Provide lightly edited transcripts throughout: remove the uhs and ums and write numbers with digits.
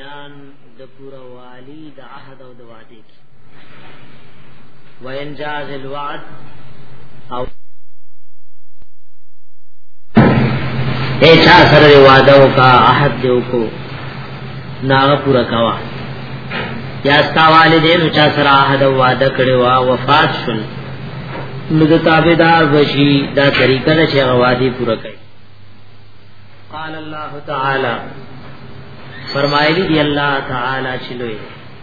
بیان د پورا والی د عهد او د وعده کی وینجاز الوعد او ایچا سر وعدو کا عهد دیو کو ناغ پورا کوا یا ستا والدین چا سر عهد او وعده کړي وا وفات شول نو د تابعدار بشي دا طریقه ده چې وعده پورا کړي. قال الله تعالی فرمایلی دی الله تعالی چلوې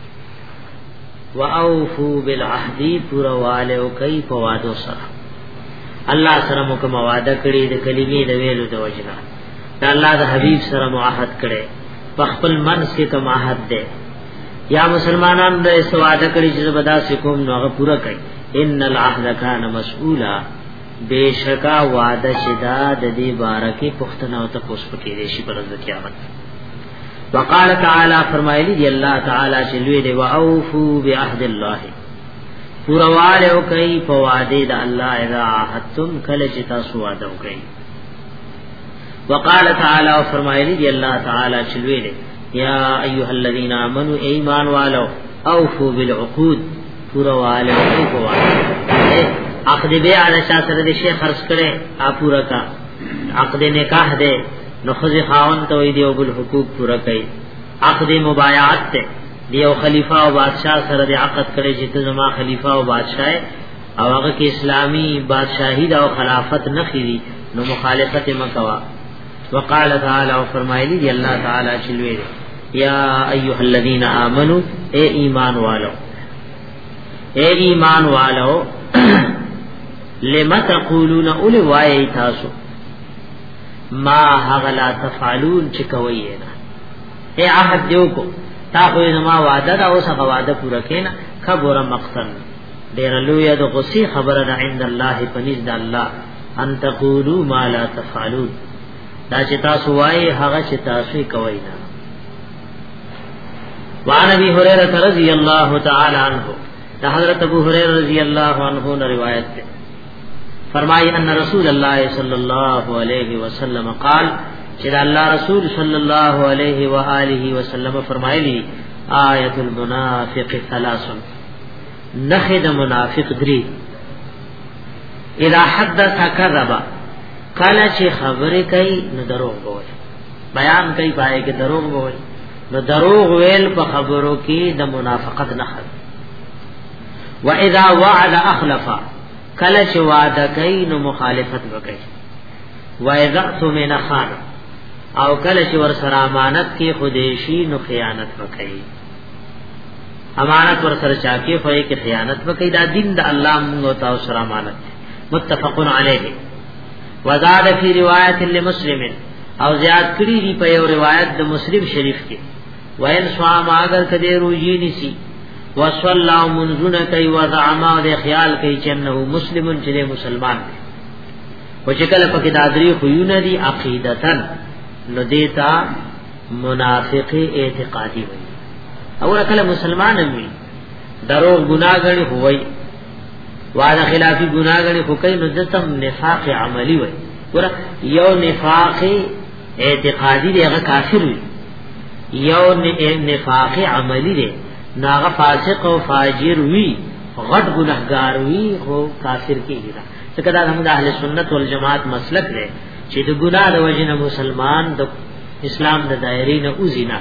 واوفوا بالعهد پورا والو کوي په وعده سره الله سره کوم وعده کړی د کلمې د ویلو د وجنا دا الله د حبیب سره معاهد کړي په خپل منځ کې کوم عهد ده یا مسلمانان د وعده کړی چې بدا سکوم نو هغه پورا کړي. ان العهد کان مسئولا بیشکا وعده شدا د دې بارکه پختنه او تاسو پکې دې شي پر ورځ قیامت. وقال تعالی فرمایلی دی الله تعالی چې لوی دی واوفوا بعهد الله پورا والو کوي په وعده د الله اذا عهدتم کله چې تاسو وعده وکړي. وقال تعالی فرمایلی دی الله تعالی چې لوی دی یا ایها الذین آمنوا ایمان والو اوفوا بالعقود پورا والو کوي په وعده عقد بیع علی شاسره د شیخ خرج کړي ا پورا کا عقد نکاح ده نو خذ خاون ته وی دیو بل حقوق پورا کړي. عقد مبایعت ته دیو خلیفہ او بادشاہ سره د عقد کړي چې ته زما خلیفہ او بادشاہ او هغه کې اسلامی بادشاہی او خلافت نه خېری نو مخالفت مکوا. وقال تعالی او فرمایلی دی الله تعالی چلوې یا ایها الذین آمنو اے ایمان والو لما تقولون اول وای تاسو ما هغلا تفعلون چکوي نه اے عهد دیو کو تا خو ما وعده دا اوس وعده پورا کینا خبره مقصد ډیر لوی د غصی خبره ده عند الله پنځ د الله ان تقولوا ما لا تفعلون دا چې تاسو وای هغه چې تاسو کوي نه. وعن ابي هريره رضی الله تعالی عنہ دا حضرت ابو هريره رضی الله عنه نے روایت ہے فرمائی ان رسول اللہ صلی اللہ علیہ وسلم قال کہ اللہ رسول صلی اللہ علیہ وآلہ وسلم فرمائے لی آیت المنافق ثلاث نخد منافق دری اذا حدث کذب کله چې خبرې کوي نو دروغ وایي بیان کوي پای کې دروغ وایي نو دروغ ویل په خبرو کې د منافقت نه خد و اذا وعد اخلف کله چې وعده کوي نو مخالفت وکړي و اذا ثمن خان او کله چې ور سره امانت کې خودیشي نو خیانت وکړي. امانت ور سره چا کې خو یې کې خیانت وکړي دا دین د الله موږ ته سره امانت متفق علیه. وزاد فی روایت لمسلم او زیاد کړي دی په یو روایت د مسلم شریف کې وین صام اگر کدی روزی نسی وصلى منذنا کوي وضعما د خیال کوي چې انه مسلمون چې مسلمان دی او چې کله پکې د ادري خوونه دي عقیدتن نو دیتا منافقی اعتقادي وي او کله مسلمان وي دروغ ګناګړي هوي وعده خلافی ګناګړي خو کوي نو دتم نفاق عملی وي ګور یو نفاق اعتقادي دی هغه کافر وي یو نفاق عملی دی ناغه فاسق او فاجر وی غټ ګناهګار وی خو کافر کیږي دا څنګه دا هم د اهل سنت والجماعت مسلک دی چې د ګناه د وجنه مسلمان د اسلام د دایرې نه اوزینا.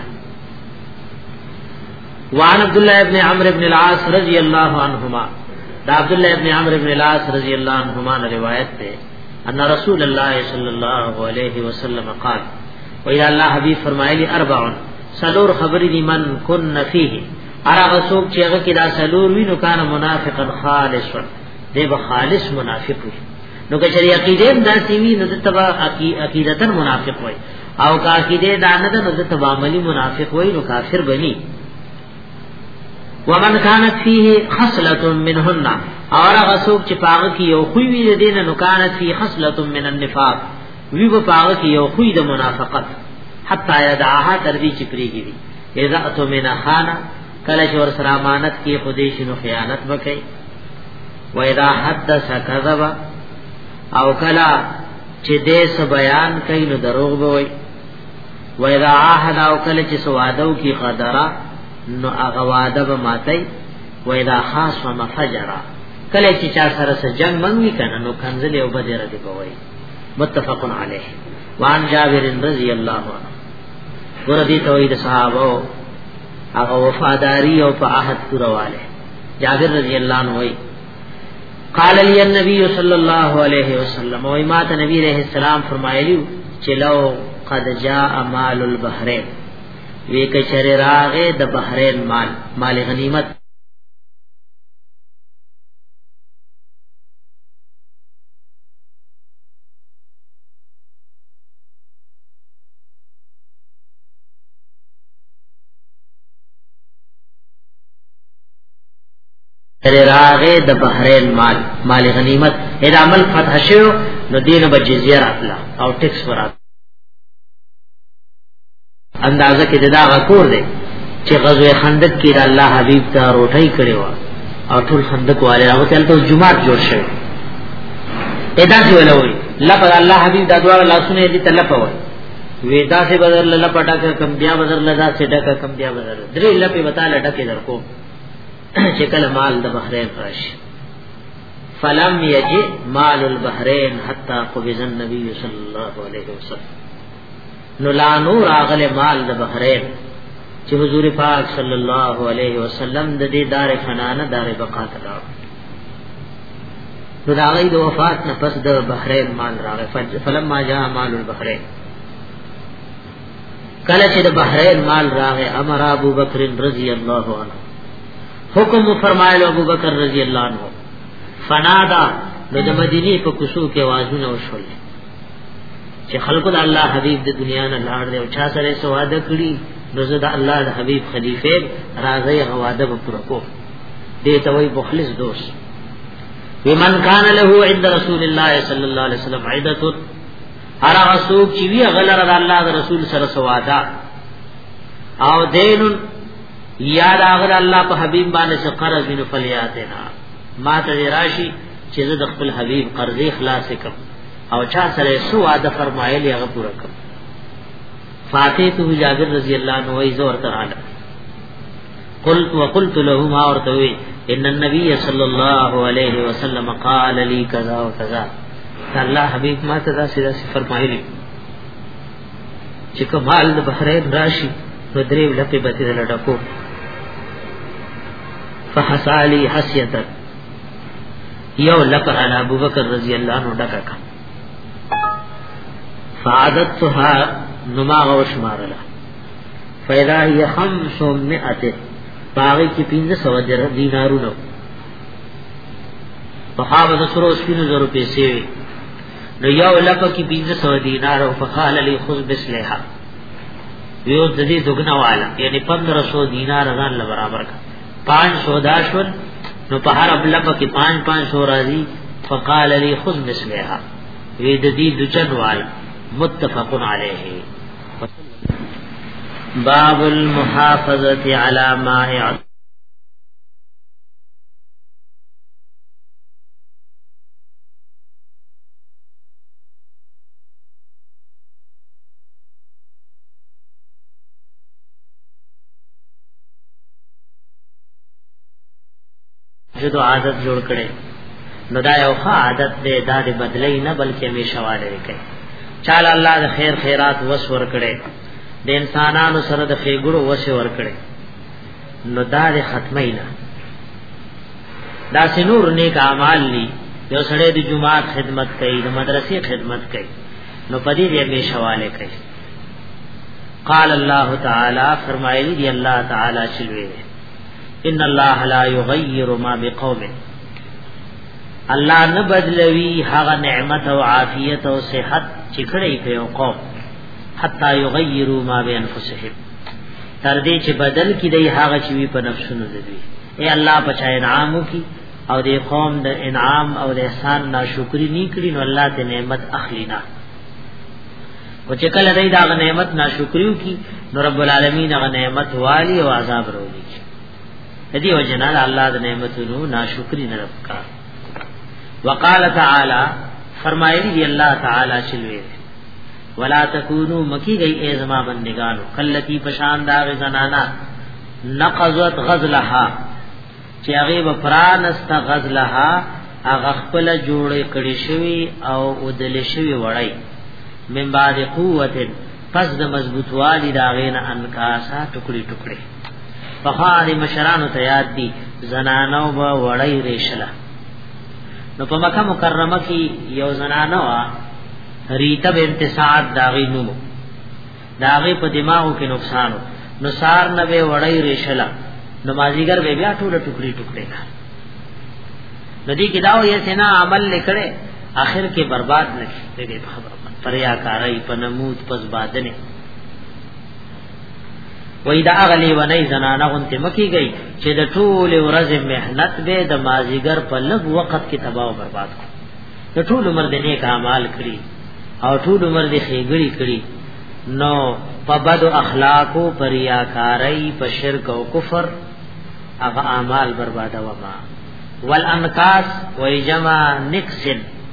وعن عبد الله ابن عمرو ابن العاص رضی الله عنهما دا عبد الله ابن عمرو ابن العاص رضی الله عنهما نے روایت ہے ان رسول الله صلی الله علیه وسلم قال و اذا الله حبیب فرمائے لی اربع صدور خبر دی من کن فیه ارغه څوک چې هغه کې دا سلور وینو کان منافقا خالصا دی به خالص منافق وي نو که شری عقیده دا سی وی نو تبا عقیدتن منافق وي او کا عقیده دا نه نو تبا عملی منافق وي نو کافر بني. ومن كانت فيه خصله منهن ارغه څوک چې پاغه کې یو خوې وی دین نو كانت فيه خصله من النفاق وی به پاغه کې یو خوې د منافقت حتا يدعها تر دې چې پریږي اذا اتمنه خانه کله چې ور سره امانت کې خودیش نو خیانت وکړي و اذا حدث كذب او کله چې دې س بیان کوي نو دروغ وایي و اذا عهد او کله چې سوادو کی قدرا نو هغه وعده به ماتي و اذا خاص مفجرا کله چې چا سره جنگ منوي کنه نو کنزل او بدر دی کوي متفق علیه وان جابر رضی الله عنه ګور دي توحید صحابه هغه وفاداری او په عهد پرواله جابر رضی الله عنه وی قال لي النبي صلى الله عليه وسلم و ما ته نبی رحم السلام فرمایلی چې لو قد جاء مال البحرين وی کچره راغه د بحرین مال غنیمت راغه د بحرین مال غنیمت اې عمل فتح شو نو دین به جزیه راتلا او ټیکس ورات اندازه کې دا غکور دی چې غزوه خندق کې الله حبیب ته روټي کړي و او ټول خندق والے هغه ته جمعات جوړ شوی ادا څه ولوي لپاره الله حبیب دا دعا لاسونه دې تلپوي وېدا سے بدل لپټا کم بیا بدل لدا سے ډکا کم بیا بدل درې لپې وتا لټکه درکو چې کله مال د بحرین راشي فلم یجی مال البحرین حتا قبض النبي صلی الله علیه وسلم نو لا نور اغل مال د بحرین چې حضور پاک صلی الله علیه وسلم د دې دار فنانه دار بقا ته نو دا غي د وفات نه پس د بحرین مال راغی فلما جاء مال البحرین کله چې د بحرین مال راغی امر ابو بکر رضی الله عنه حکم فرمایلو ابو بکر رضی الله عنه فنادا د مدینه په کوڅو کې आवाजونه وشول چې خلکو د الله حبیب د دنیا نه لاړ دی او چا سره سواده کړی نو د الله د حبیب خلیفہ راځي غواده په پوره کو دې ته وای مخلص دوست ومن کان له عند رسول الله صلی الله علیه وسلم عیدت هر رسول چې وی غلر د الله د رسول سره سواده او دین یاد اگر الله په حبیب باندې څه قرض بن فلیاتنا ما ته راشي چې زه د خپل حبیب قرضې خلاص کړم او چا سره سو وعده فرمایلی هغه پوره کړم فاتحه جابر رضی الله عنه وای زور تعالی قلت له ما ورتوي ان النبي صلى الله عليه وسلم قال لي كذا وكذا الله حبیب ما ته دا سیده فرمایلی چې کمال د بحرین راشي نو درې لپې بتی لډکو فحسالی حسیتا یو لپر علی ابو بکر رضی اللہ عنہ ڈکا فعادتها نماغ و شمارلا فیدا ہی 500 باغی کی 500 دینارو نو فخابت سرو سپینو زرو پیسے نو یو لپا کی 500 دینارو فخال لی خذ بسلیحا ویو ددی دگنا والا یعنی 1500 دینار ازان لبرابر کا 500 داشون نو په هر ابلپ کې 500 راځي فقال لي خذ مثلها وی ددی دچن والا متفق علیه باب المحافظه على مائع جو عادت جوړ کړي نو دا یو ښه عادت دی دا د بدلې نه بلکې همیشه واله کوي چاله الله د خیر خیرات وس ور کړي د انسانانو سره د خېګړو وس ور کړي نو دا د ختمه نه دا سنور نیک اعمال لی یو سره د جمعات خدمت کوي د مدرسې خدمت کوي نو پدې دې همیشه واله کوي قال الله تعالی فرمایلی دی الله تعالی چلوي ان الله لا يغير ما بقوم الله نه بدلوي هغه نعمت او عافیت او صحت چې کړی په یو قوم حتا يغيروا ما بانفسهم تر دې چې بدل کړي دی هغه چې په نفسونو دي اے الله په چا انعام کی او دې قوم د انعام او د احسان ناشکری نه کړی نو الله ته نعمت اخلینا او چې کله دې دا نعمت ناشکریو کی نو رب العالمین هغه نعمت والی او عذاب وروړي دې وجنا الله د نعمتونو ناشکری نه رکا وقال تعالی فرمایلی دی الله تعالی چلوي ولا تکونو مکی گئی ای زما بندگانو کلتی پشان دا زنانا نقضت غزلها چې هغه بفرانست غزلها هغه خپل جوړې کړي شوی او ودل شوی وړي من بعد قوت پس د مضبوطوالي دا غینه انکاسا ټوکړي ټوکړي فخار مشرانو ته یاد دي زنانو به وړي ریشلا نو په مکه مکرمه کې یو زنانو ریته بنت سعد داغي نوم داغي په دماغو کې نقصانو نو سار نه به وړي ریشلا نمازیګر به بیا ټوله ټوکړي ټوکړي ندی کې داو یې سینا عمل لیکړي اخر کې برباد نشي دې خبره پریا کارای په نمود پس بادنه وې دا اغلی ونی زنانه غنته مکی گئی چې د ټول ورځ مهنت به د مازیګر په لږ وخت کې تباہ او برباد کړ د ټول عمر د نیک اعمال کړی او ټول عمر د خېګړی کړی نو په بد اخلاقو پریا کارای په شرک او کفر هغه اعمال برباد و ما والانقاص وجمع نقص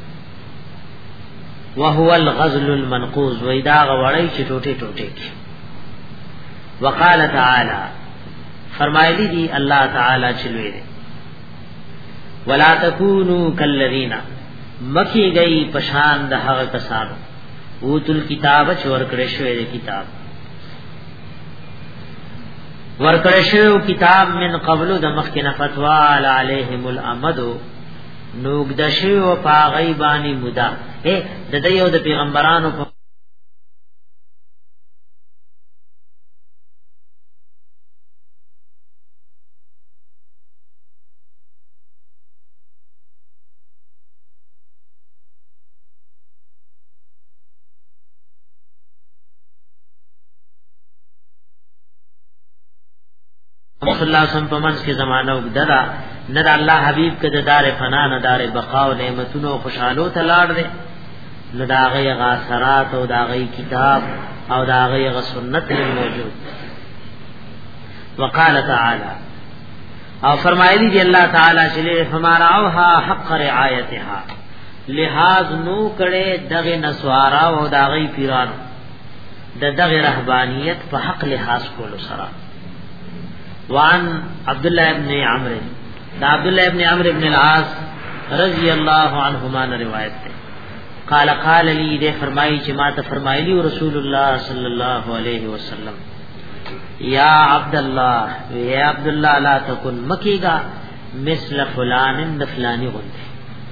وهو الغزل المنقوز وېدا غوړی چې ټوټه ټوټه کی وقال تعالی فرمایلی دی الله تعالی چلوې دي ولا تکونو کالذین مکی گئی پشان د هغه کسانو اوتل کتاب چور کړه شوې د کتاب ورکړه شوی کتاب من قبل د مخکنه فتوا علیهم الامد نوګ د شی او پاغی باندې مودا د دیو د پیغمبرانو په صلی الله علیه وسلم په منځ کې زمانہ وګدرا نه د الله حبیب کې د دار فنا نه دار بقا او نعمتونو خوشالو ته لاړ دي نو دا غي غاثرات او دا غي کتاب او دا غي غ سنت موجود وقال تعالی او فرمایلی دی الله تعالی چې ہمارا اوها حق رعایتها لحاظ نو کړي دغه نسوارا او دا غي پیرانو دغه رهبانیت په حق لحاظ کولو سره وان عبد الله ابن عمرو دا عبد الله ابن عمرو ابن العاص رضی اللہ عنہما نے روایت ہے قال لی دے فرمائی چې ما ته فرمایلی رسول الله صلی الله علیه وسلم یا عبد الله لا تکن مکیگا مثل فلان فلانی غنده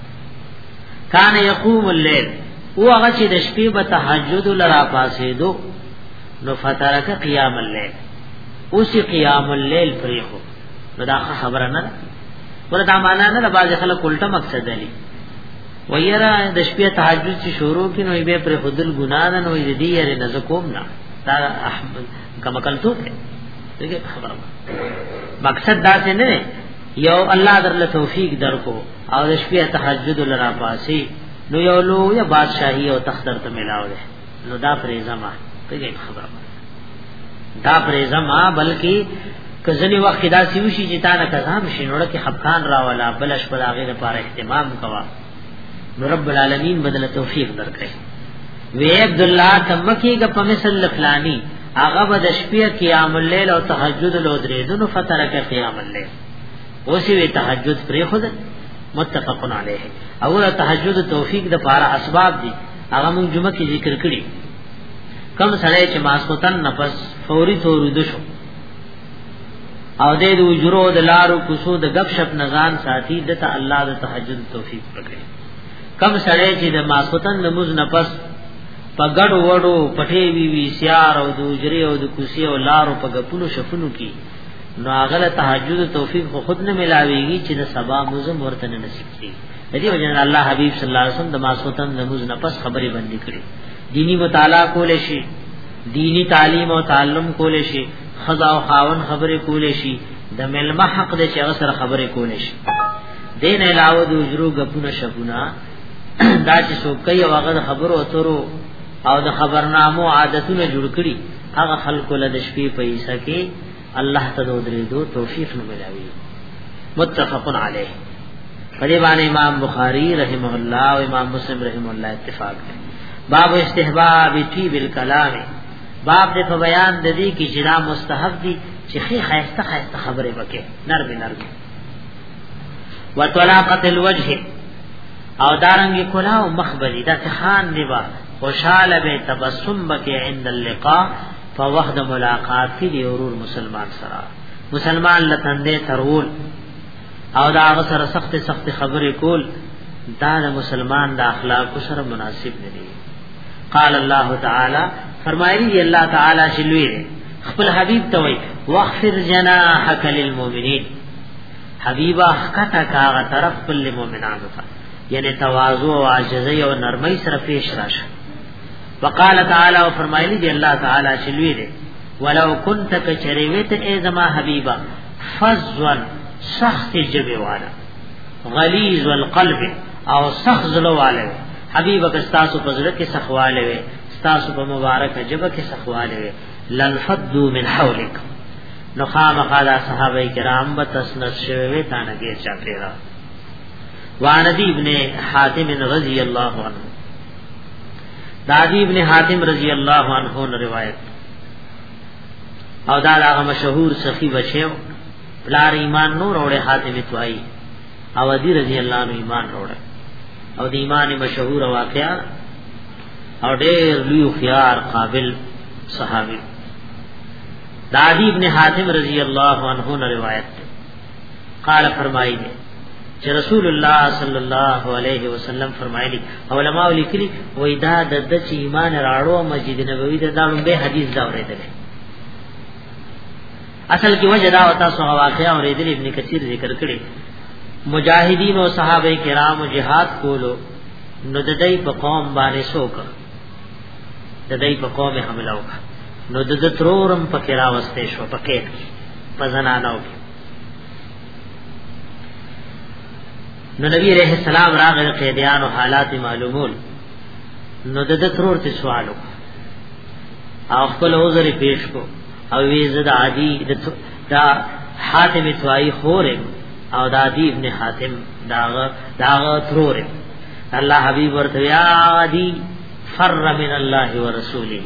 کان یقوم الليل او هغه چې د شپې په تهجد لرا پاسې دو نو فترک قیام الليل اوسی قیام الليل پریخو نو دا خبره نه ورته معنا نه بعض خلک الټا مقصد دي ویرا د شپې تهجد چې شروع کینو به پر خودل ګنا نه نو دې یې نه زکوم نه دا احمد کما کلتو ته دغه خبره مقصد دا څه نه یو الله درله توفیق درکو او د شپې تهجد لرا پاسي نو یو لو یا بادشاہي او تخت ته ملاو ده نو دا پرېزما دغه خبره دا پرېزما بلکې کزنی وخت دا سیوشي چې تا نه کزام شینوړه کې خفقان راولا بلش پر هغه لپاره اهتمام کوا رب العالمین بدل توفیق درکړي وی عبد الله تمکیګه په مثل فلانی هغه د شپې قیام الليل او تهجد لو درېدو فترک قیام الليل اوسې وی تهجد پرې خود متفقن علیه او تهجد توفیق د لپاره اسباب دي هغه موږ جمعه کې ذکر کړی کم سړی چې ماسوتن نفس فوري تورود شو او د وجرو د لارو کوسو د غب شپ نزان ساتي د ته الله د تهجد توفیق ورکړي کم سړی چې د ماسوتن نماز نفس په ګډ وړو پټي وی سیار او د وجري او د کوسي او لارو په غپونو شفونو کې نو هغه تهجد توفیق خود نه ملاويږي چې د سبا مزم ورته نصیب شي د دې وجه الله حبيب صلی الله علیه وسلم د ماسوتن نماز نفس خبري باندې کړي دینی مطالعه کول شي دینی تعلیم او تعلم کول شي خدا او خاون خبرې کول شي د ملما حق د چا سره خبرې کول شي دین علاوه د اجرو غپونه شپونه دا چې څوک کوي هغه خبرو اترو او د خبرنامو عادتونه جوړ کړي هغه خلکو له شپې پیسې کې الله تعالی درې دو توفیق نو ملاوي متفقن علیه په دې باندې امام بخاری رحمه الله او امام مسلم رحمه الله اتفاق کوي باب استحباب طیب الکلام، باب دې په بیان د دې کې چې دا مستحب دي چې خیسته خیسته خبره وکړي، نرمه نرمه. وطلاقه الوجه، او دارنګ کلا او مخبری دا خان نیوا خوشاله به تبسم بکې عند اللقاء، فوحد ملاقات کې دی اورور مسلمان سره، مسلمان لتندې ترول او دا سره سخت سخت خبرې کول، دا د مسلمان د اخلاق سره مناسب نه دي. قال الله تعالی، فرمایلی الله تعالی شلوی خپل حبیب ته وای واغفر جناحك للمؤمنین، حبیبا کتا کاغه طرف کل مومنانو ته، یعنی تواضع او عاجزی او نرمی سره پیش راشه. وقال تعالی، او فرمایلی دی الله تعالی شلوی دی ولو كنت کچریوت ای زما حبیبا فظا سخت جبه والا غلیظ القلب او سخت زلو والا، حبیبا کستاسو پزړه کې سخواله وي، ستاسو په مبارک جبه کې سخواله وي، لنفدوا من حولک، نو خامخالا صحابه کرام بتسنس شوی تانګه چا پیرا. وعنبی ابن حاتم رضی اللہ عنہ، دادی ابن حاتم رضی اللہ عنہ نے روایت، او دا هغه مشهور سخی بچو پلار ایمان نور اوړه حاتم توئی، او دی رضی اللہ عنہ ایمان اوړه، او د ایمان مشهور واقعا او ډېر لوی خيار قابل صحابي. دادی ابن حاتم رضی اللہ عنہ نے روایت قال فرمائی دے چې رسول الله صلی الله علیه وسلم فرمایلی، علماء لیکلي وای دا د چې ایمان راړو مسجد نبوی ته دا لومبه حدیث دا اوریدل، اصل کې وجه دا وتا سو واقعا اوریدل ابن کثیر ذکر کړي. مجاهدین او صحابه کرام جهاد کولو، نو د دې په قوم باندې سوک، د دې په قوم حمله وکړه، نو د ترورم پکې راوستې شو پکې په زنانو کې. نو نبی علیہ السلام راغله قیدیان او حالات معلومول، نو د ترور ته سوالو او خپل عذر پیش کو، او وی زدا عادی دا حاتم توئی خوره او د عادی ابن حاتم داغه ترور. الله حبیب ورته یا عادی فر من الله ورسوله،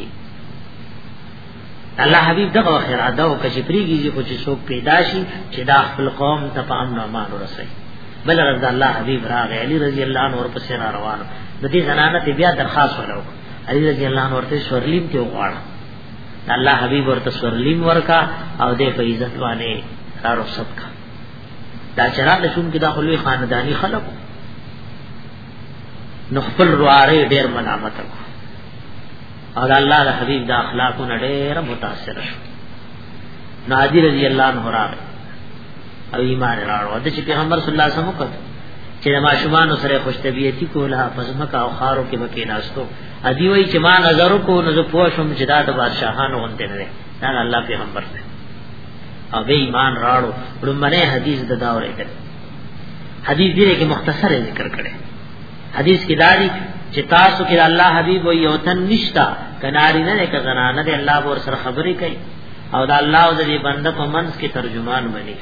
الله حبیب دغه خیراده او کشپریږي خو چې څوک پیدا شي چې دا خپل قوم ته په امن او امان ورسي. بل رضی الله حبیب راغی، علی رضی الله عنه ورپسې را روانو، د دې زنانه ته بیا درخواست وکړو، علی رضی الله عنه ورته سورلیم ته وغواړه، الله حبیب ورته سورلیم ورکا او دې په عزت باندې را رخصت کا. دا چرته شوم کې داخلي خاندانی خلق نو خپل رواره ډېر ملامت کو، او الله د حبیب د اخلاقونو ډېر متاثر شو. نادی رضی الله عنه راغی او ایمان راړو، د چې پیغمبر صلی الله علیه وسلم وکړ چې ماشومان سره خوش طبیعتی کوله، پزمکا او خارو کې مکه ناستو، ادي وای چې ما نظر کو نو زه پوښوم چې دا د بادشاہانو غونډه نه ده، دا الله پیغمبر دی. او به ایمان راړو، ورمنه حدیث د داوره کړ، حدیث دې کې مختصر ذکر کړي. حدیث کې داري چې تاسو کې الله حبیب او یو تن نشتا، کناری نه کې زنانه دې الله ور سره خبرې کوي، او دا الله او دې بنده په منځ کې ترجمان بني.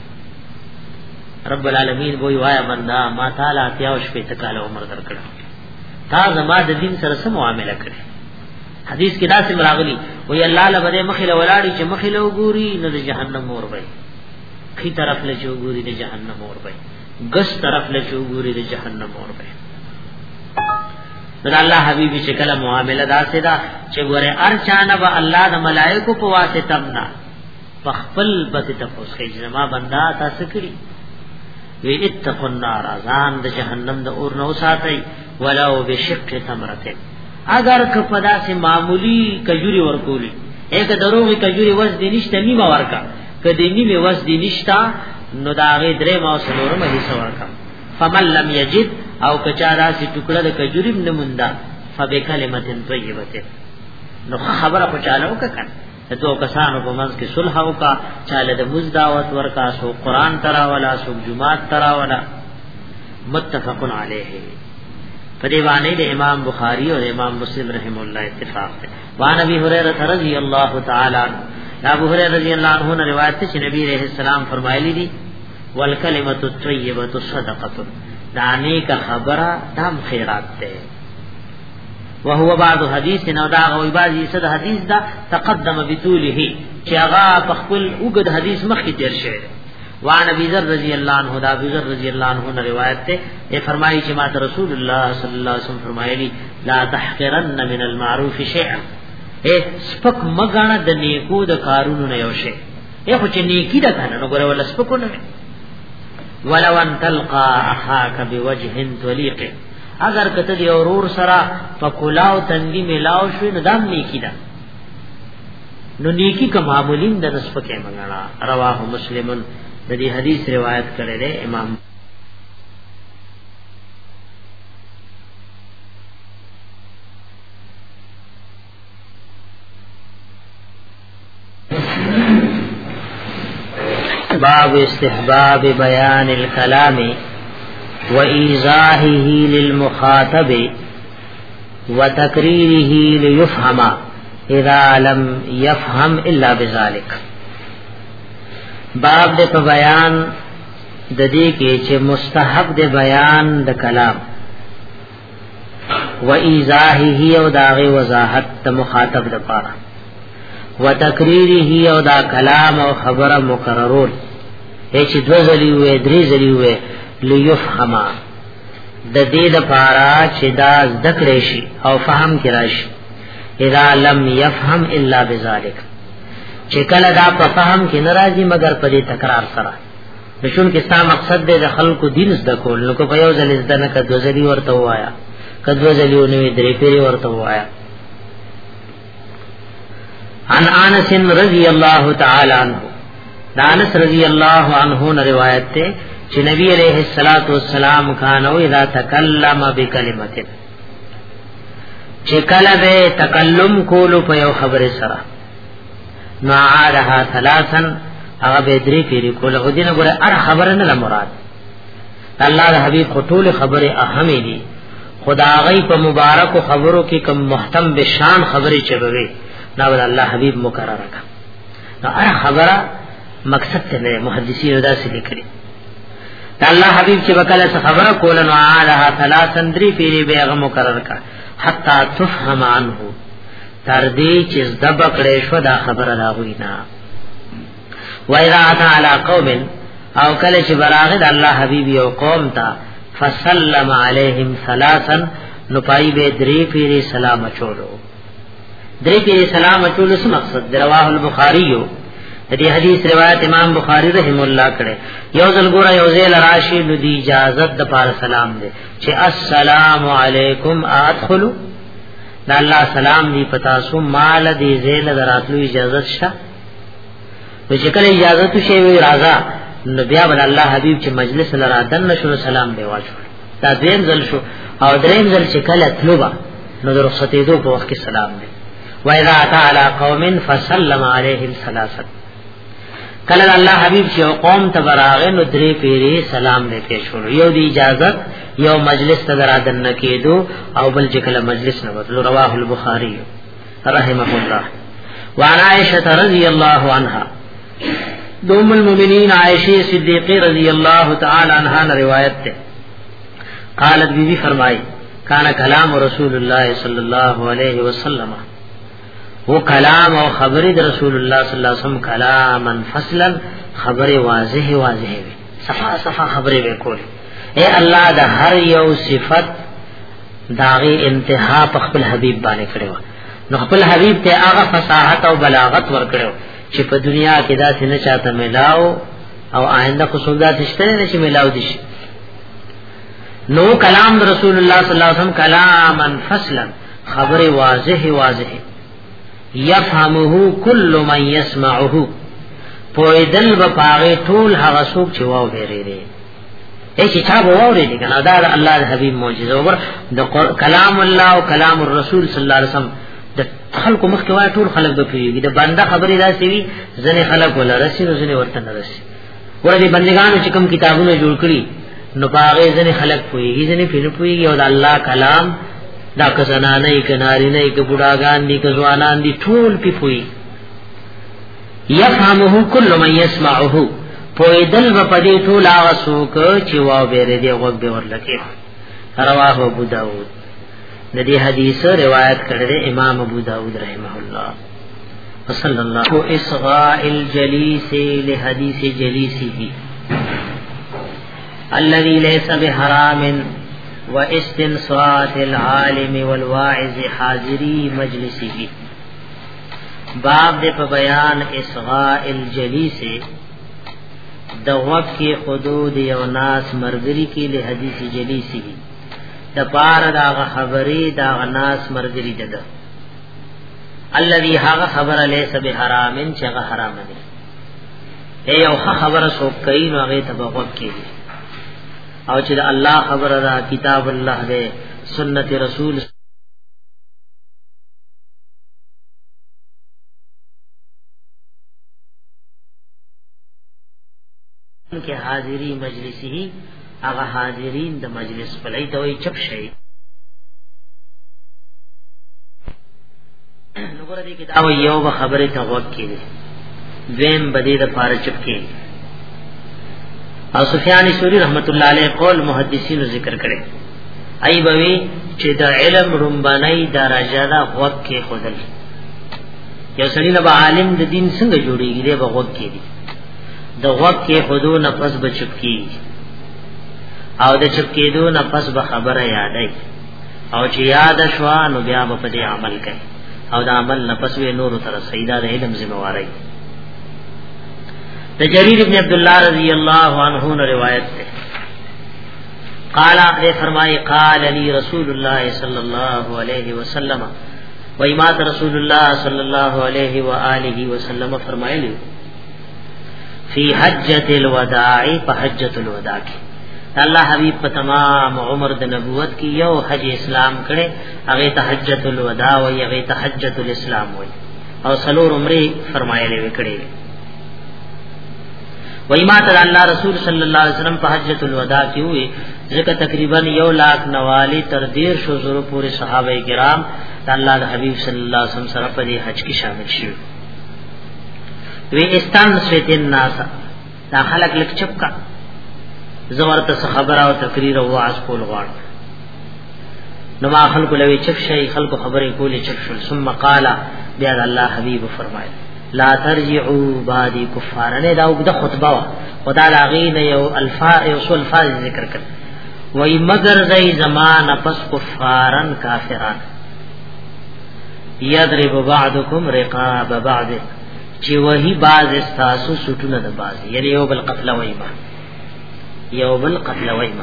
رب العالمین وی وایا بندا ما تعالی اتیا او شپې تکاله عمر درکړه، تا زما د دین سره سم معاملې کړې. حدیث کې دا څنګه راغلی وی الله لبه مخله ولاړی چې مخله وګوري نو د جهنم اور وي، خي طرف له وګوري د جهنم اور وي، ګس طرف له وګوري د جهنم اور وي. دا الله حبیبی چې کله معاملې دا سدا چې ګوره ارچانه به الله د ملائکو په واسطه تمنا خپل بته تاسو کې جما بندا تاسو کړی وی اتقوا النار، ازان د جهنم د اور نو ساتي، ولو بشق تمرته، اگر کپدا سے معمولی کجوري ورکولي، ایک دروغي کجوري وس دي نشته نیمه ورکا، کدی نیمه وس دي نشتا نو داغه درې ما سلورمه حصہ ورکا. فمن لم یجد، او کچارا سی ټوکړه د کجوري نموندا، فبکلمه طیبه، نو خبره پچاله وکړه دو کسانو په منځ کې صلح وکا، چاله د مزداوت ورکا، سو قران ترا ولا سو جمعات ترا ولا. متفقن علیه، په دې باندې د امام بخاری او امام مسلم رحم الله اتفاق ده. وان ابي هريره رضی الله تعالی عنہ، ابو هريره رضی الله عنه نے روایت ہے چې نبی علیہ السلام فرمایلی دي والکلمۃ الطیبۃ صدقۃ، دانی کا خبره دام خیرات ده، وهو بعض حدیث نو دا غوی بعضی صد حدیث دا تقدم بطوله چې هغه په خپل وګد حدیث مخکې تیر شوی. وعن ابي ذر رضی الله عنه دا ابي ذر رضی الله عنه نے روایت ته یہ فرمایي چې ماته رسول الله صلی الله علیه وسلم فرمایلی لا تحقرن من المعروف شيئا، سپک مګاڼه د نیکو د کارونو نه یو شی، خو چې نیکی ده کنه نو ګوره ولا سپکو نه. ولو ان تلقى اخاك بوجه طليق، اگر کته دی اورور سره پکولاو تنګي ملاو شو نو دام نیکی ده، نو نیکی کا معمولین د نسبکه مګاڼه. رواه مسلمن، د دې حدیث روایت کړی دی امام. باب استحباب بیان الكلام وإيضاحه للمخاطب وتقريره ليفهم اذا لم يفهم الا بذلك. باب د بیان د دې کې چې مستحب د بیان د کلام و ایضاحه او داغه وضاحت د مخاطب لپاره، و تقریره او دا کلام او خبره مکررول چې دو ځلی وې درې ځلی وې ليفهم د دې لپاره چې دا ذکر شي او فهم کې راشي. اذا لم يفهم الا بذلك، چې کله دا په فهم کې ناراضي مگر په دې تکرار سره. نشون کې ستا مقصد دې د خلکو دین زده کول، نو کو په یو ځل زده نه کدو ځلی ورته وایا، کدو ځلی ونه درې پیری ورته وایا. عن انس رضی الله تعالی عنہ، انس رضی الله عنہ نے روایت ته چې نبی علیہ الصلوۃ والسلام کانو اذا تکلم بکلمۃ، چې کله به تکلم کولو په یو خبره سره نو عادها ثلاثا، هغه به درې پیری کول. خو دینه ګوره ار خبره نه مراد، الله د حبیب خطول خبره اهمه دي، خدا غي په مبارک خبرو کې کوم محتم بشان خبره چوي دا ول الله حبیب مقرره کا. نو ار خبره مقصد ته نه محدثین دا څه لیکلي، الله حبیب چې وکاله خبره کول نو عادها ثلاثا درې پیری به هغه مقرره کا حتا تفهم عنه، تر دې چې زدب کړې شو دا خبره راغوي نه. و اذا تعالی قوم، او کله چې براغه د الله حبیب یو قوم ته فسلم علیهم ثلاثا، نو پای به درې پیری سلام اچولو. درې پیری سلام اچولو څه مقصد؟ رواه البخاری، دې حدیث روایت امام بخاری رحم الله کړه. یو ځل ګوره یو ځل راشي نو دی اجازه د پاره سلام دی چې السلام علیکم ادخلوا، دا الله سلام دی پتا سو مال دی زیل دراتلو اجازه شته. و چې کله اجازه تو شی وی راځه نو بیا بل الله حبیب چې مجلس لرا دن شو سلام دی واچو. دا دیم ځل شو او دریم ځل چې کله تلوبا نو د رخصتې دو په وخت کې سلام دی. و اذا تعالی قوم فسلم علیهم ثلاثه، کله الله حبیب چې قوم ته براغه نو درې پیری سلام دې پېښ ورو. یو دی اجازه، یو مجلس ته درادن نکیدو، او بل چې کله مجلس نه وته. رواه البخاری رحمه الله. وعن عائشة رضی الله عنها، ام المؤمنین عائشہ صدیقہ رضی اللہ تعالی عنہا نے روایت ہے، قالت بی بی فرمائی کان کلام رسول اللہ صلی اللہ علیہ وسلم، وہ کلام او خبر رسول اللہ صلی اللہ علیہ وسلم کلاما فصلا، خبر واضح واضح وی، صفا صفا خبر وکول. اے اللہ دا ہر یو صفت داغی انتہا په خپل حبیب باندې کړو، نو خپل حبیب ته هغه فصاحت او بلاغت ور کړو چې په دنیا کې دا څه نه چاته ملاو او آئنده خو سودا تشته نه چې ملاو دي. نو کلام رسول الله صلی الله علیه وسلم کلاما فصلا، خبر واضح واضح، یفهمه کل من یسمعه، پویدل و پاغه ټول هغه څوک چې واو لري. ایشي چا ووري دي کنه، دا الله د حبيب معجزه وګور د کلام الله او کلام الرسول صلی الله علیه وسلم د خلق مخکې وای ټول خلق د پیږي د بنده خبرې راسي وي، ځنه خلق ولا راسي نو ځنه ورته نه راسي. ورته بندگانو چې کوم کتابونه جوړ کړي نو پاغه ځنه خلق پويږي ځنه پیږي پويږي، او د الله کلام دا کزنانه ای کناری نه ای کبډاګان دي کزوانان دي ټول پی پوي. یفهمه کل من یسمعه، پویدل و پدی ټول هغه څوک چې واو بیره دی وګ به ورلکه. رواه ابو داود. ندی حدیث روایت کړی امام ابو داود رحمه الله صلی الله کو اصغاء الجلیس لحدیث جلیسه الذي ليس بحرام واستنصات العالم والواعظ حاضری مجلسه باب دې په بیان اصغاء الجلیس د وقت کې حدود یو ناس مرګري کې له حدیث جلیسه د پار دا خبرې دا ناس مرګري ده الذي هغه خبره ليس بحرام چې هغه حرام دي یو خبره سو کوي نو هغه ته وقت کې او چې الله خبره دا کتاب الله دې سنت رسول کہ حاضری مجلسی هغه حاضرین د مجلس په لای دوی چپ شي وګوره دې کتاب یو خبره ته وکړي دیم بدی د پاره چپ کې او سفیان ثوری رحمت الله علیه قول محدثین ذکر کړي ای بوي چې د علم رمبنای درجه دا وخت کې خدل یو سړی نه عالم د دین څنګه جوړیږي دی وخت کې دی د وخت کې خودو نفس بچپ کی او د چپ کېدو نفس به خبره یادای او چې یاد شوا نو بیا په دې عمل کوي او دا عمل نفس وی نور تر سیدا د علم ذمہواری د جریر ابن عبد الله رضی اللہ عنہ نے روایت ہے قال نے فرمائے قال علی رسول اللہ صلی اللہ علیہ وسلم و امام رسول اللہ صلی اللہ علیہ وآلہ وسلم فرمائے فی حجۃ الوداع فحجۃ الوداع کی اللہ حبیب په تمام عمر د نبوت کی یو حج اسلام کړي هغه ته حجۃ الوداع او هغه ته حجۃ الاسلام وای او سلور عمره فرمایله وکړي وای ما ته الله رسول صلی الله علیه وسلم په حجۃ الوداع کې وي ځکه تقریبا 1,00,000 تر 150 زره پورې صحابه کرام الله د حبیب صلی الله علیه وسلم سره په حج کې شامل شول وی استان سویتن ناسا دا خلق لک چپکا زورت خبر او تقریر او واعظ کول غواړ نو ما خلق لوي چپ شي خلق خبرې کولې چپ شول ثم قال بیا الله حبیب فرمایي لا ترجعوا بعد کفار نه دا د خطبه خدا لاغین یو الفاظ یو سو الفاظ ذکر کړ وای مگر زئی زمان پس کفارن کافران یضرب بعضکم رقاب بعض چې وਹੀ باز استاسو سټونه د باز یعنی یو بل قتل وایما یو بل قتل وایما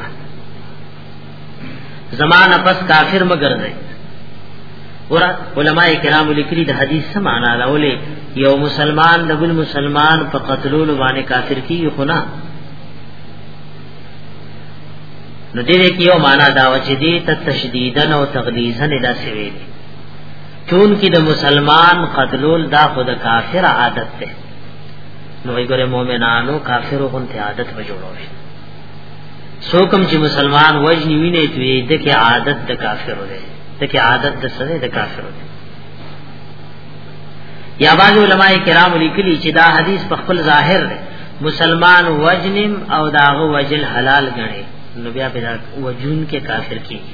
زمانہ پس کافر مگر دی ور علماء کرام لیکلي د حدیث سمعنا راولې یو مسلمان د بل مسلمان په قتلولو باندې کافر کیږي خو نه نو دې کې یو معنا دا و چې دې تشدیدن او تغلیظن داسې ویلي چون کی د مسلمان قتلول دا خود کافر عادت ده نو ایګره مؤمنانو کافرو غونته عادت و جوړوي سوکم چې مسلمان وجنی ویني دوی دغه عادت د کافرو ده دغه عادت د سره د کافرو ده یا بعض علماء کرام لیکلي چې دا حدیث په خپل ظاهر ده مسلمان وجنم او داغه وجل حلال غني نو بیا په وجون کې کافر کیږي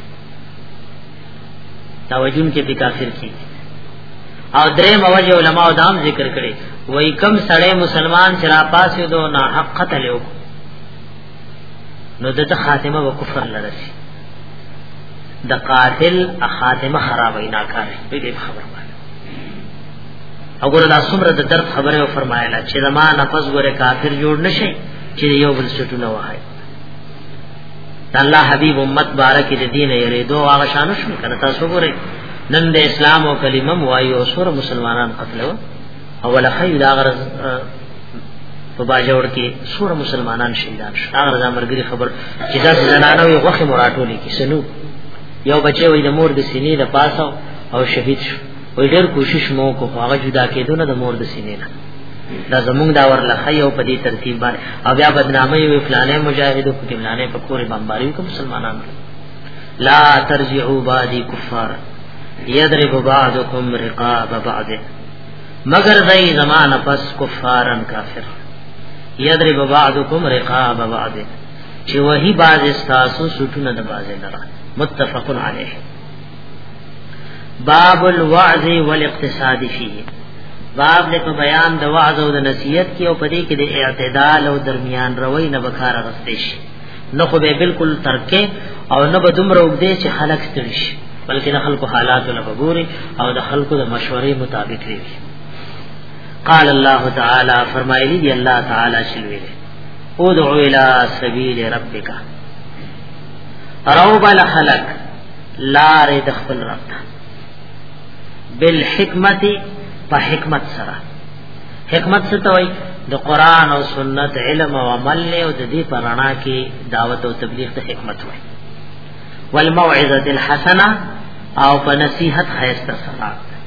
توجون کې به کافر کی او درې موجه علماء دام ذکر کړي وای کم سړی مسلمان چې را پاسې دو نه حق قتل یو نو دته خاتمه و کفر لرسي د قاتل خاتمه خرابې ناکاره دې خبر وایي وګوره دا څومره د درد خبره فرمایله چې زما نفس ګوره کافر جوړ نشي چې یو بل څټونه وای الله حبیب امت بارک دې دین یې دو هغه شانو شو کنه تاسو ګورئ نن د اسلام او کلمه وایو سور مسلمانان قتلو اول خیر دا غرض په باجوړ کې سور مسلمانان شهیدان شو هغه زمرګری خبر چې دا زنانه وي غوخه مراتولې کې سنو یو بچي وي د مور د سینې د پاسو او شهید شو وای ډېر کوشش مو کو هغه جدا کېدو نه د مور د سینې نه دا زمونږ دا ورلخه یو په دې ترتیب باندې او بیا بدنامي وی فلانه مجاهدو په فلانه په کورې بمباري کوم مسلمانانو لا ترجعوا بعد کفار یضرب بعضکم رقاب بعض مگر دای زمانہ پس کفارن کافر یضرب بعضکم رقاب بعض چې وਹੀ باز استاسو سټونه د بازه لرا متفق علیه باب الوعظ والاقتصاد فيه باب له په بیان د وعظ او د نصیحت کې او پدې کې د اعتدال او درمیان روي نه بکار غستې شي نه خو به بالکل ترکه او نه به دومره وګدې چې خلک ستړي شي بلکې د خلکو حالات نه وګوري او د خلکو د مشورې مطابق وي قال الله تعالی فرمایلی دی الله تعالی شلویله ادعو الى سبیل ربک روب الخلق لار د خپل رب ته بالحکمت په حکمت سره حکمت څه ته وای د قران او سنت علم او عمل او د دې پرانا کې دعوت او تبلیغ ته حکمت وای والموعظه الحسنه او په نصیحت خیسته سره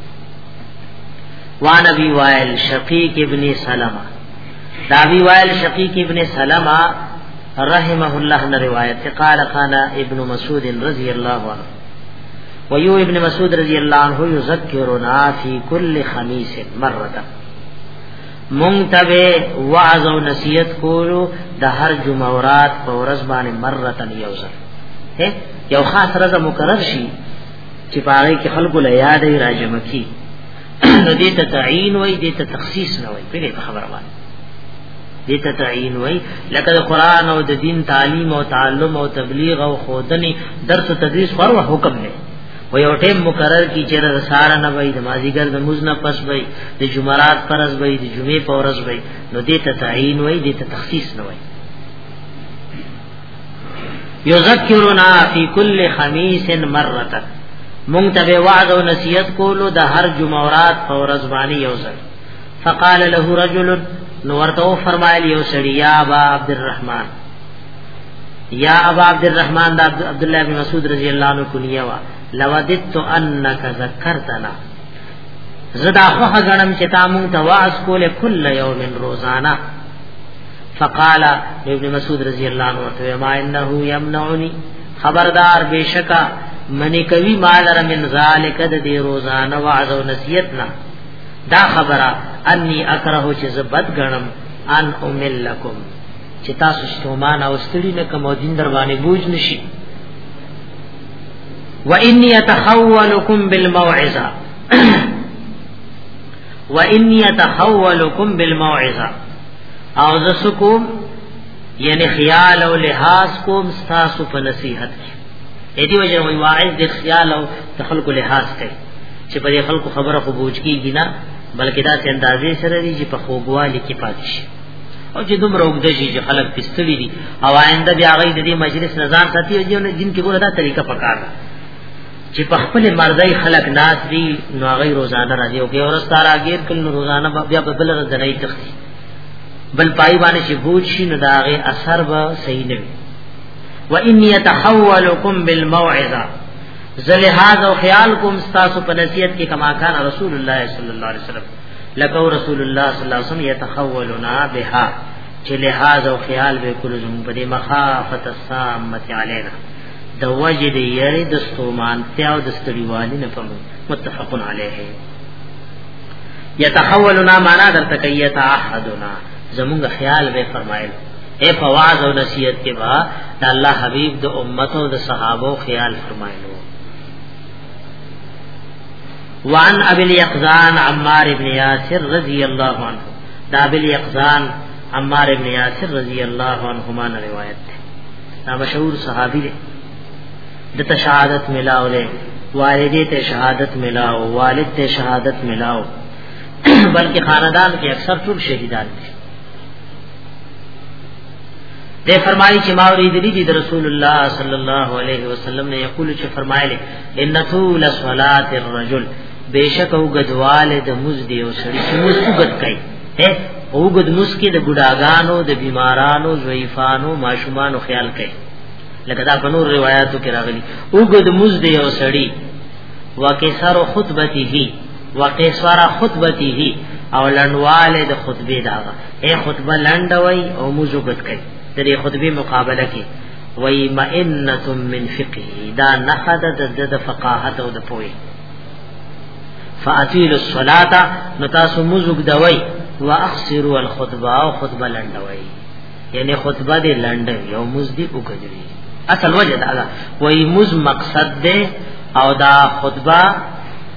وان ابي وائل شقيق ابن سلمہ دا ابي وائل شقيق ابن سلمہ رحمه الله نے روایت قال كان ابن مسعود رضی اللہ عنہ ويو ابن مسعود رضی اللہ عنہ یذکرنا فی کل خمیس مرۃ منتبه وعظ او نصیحت کولو د هر جمعرات په ورځ باندې مرتن یوځل یو خاص ورځ مقرر شي چې پاره کې خلکو له یاد راجم کی نو دې ته تعین وای دې ته تخصیص نه وای په خبره باندې دې ته تعین وای لکه د قران او د دین تعلیم او تعلم او تبلیغ او خودنی درس تدریس پر حکم نه و یو ټیم مقرر کی چې رساله نه وای د مازیګر د مزنه پس وای د جمعرات پرز وای د جمعې پورز وای نو دې ته تعین وای دې ته تخصیص نه وای یذکرنا فی کل خمیس مرۃ منتبه وعظ او نصیحت کولو د هر جمعرات پورز باندې یوځل فقال له رجل نو ورته فرمایلی یو سړی یا ابا عبد الرحمن یا ابا عبد الرحمن دا عبد الله بن مسعود رضی الله عنه کنیه وا لودت انک ذکرتنا زدا خو غنم چې تاسو ته واعظ کوله کل یوم روزانه فقال ابن مسعود رضی الله عنه ورته ما انه یمنعنی خبردار بشکا منی کوي مال ر من ذالک د دې روزانه واعظ او نصیحت نه دا خبره انی اکره چې زبد غنم ان امل لكم چې تاسو شومان او ستړي نه کوم دین در باندې بوج نشي و انی اتخولکم بالموعظه و انی اتخولکم بالموعظه او زسکم یعنی خیال او لحاظ کوم تاسو په نصیحت کې اې دی وجه وی واعظ د خیال او تخلق لحاظ کوي چې په خلکو خبره خو بوج کیږي نه بلکې دا څنګه اندازې سره دی چې په خوګوالي کې پاتې شي او چې دومره وګد شي چې خلک پستړي دي او آینده بیا غي د دې مجلس نظام ساتي او جن کې ګوره دا طریقه پکار چې په خپل مرضی خلک ناس دي نو غي روزانه راځي او کې ورستاره غیر کله روزانه بیا په بل ورځ نه تختی بل پای باندې چې بوج شي نو دا غي اثر به صحیح نه وي و انی اتحولکم بالموعظه زلحاظ او خیال کوم استاسو په نصیحت کې کما کان رسول الله صلی الله علیه وسلم لکه رسول الله صلی الله علیه وسلم يتحولنا بها چې لحاظ او خیال به کول زموږ په مخافت السامه علینا د وجد یری د ستومان تیاو د ستړیوالي نه پمو متفقن علیه يتحولنا معنا درته کوي تعهدنا زموږ خیال به فرمایل اے فواز او نصیحت کې با د الله حبیب د امت او د صحابه خیال فرمایلو وان ابي اليقظان عمار ابن ياسر رضی اللہ عنہ دا ابي اليقظان عمار ابن یاسر رضی اللہ عنہما نے روایت ہے دا مشہور صحابی دے د شہادت ملاو لے والدے تے شہادت ملاو والد تے شہادت ملاو بلکہ خاندان کے اکثر ټول شہیدان تھے دے فرمائی چې ماوری دی د رسول الله صلی الله علیه وسلم نے یقول چې فرمایله ان طول صلاه الرجل بیشک او غدواله د مزدی او سړی چې مسوګت کوي او غد مسکی د ګډاګانو د بیمارانو ضعیفانو ماشومانو خیال کوي لکه دا په نور روایتو کې راغلي او غد مزدی او سړی وکسر خطبته وقصر خطبته او لنواله د خطبه داغه خطبه لنډوي او موزوګت کوي دې خطبه مقابله کې وای مئنه من فقه دا نخد د فقاهت او د پوهه فاتیل الصلاه نتاسو مزوګ دوي واخسروا الخطبه او خطبه لنډوي یعنی خطبه دې لنډوي او مزدي وکړي اصل وجه دا وای مز مقصد دې او دا خطبه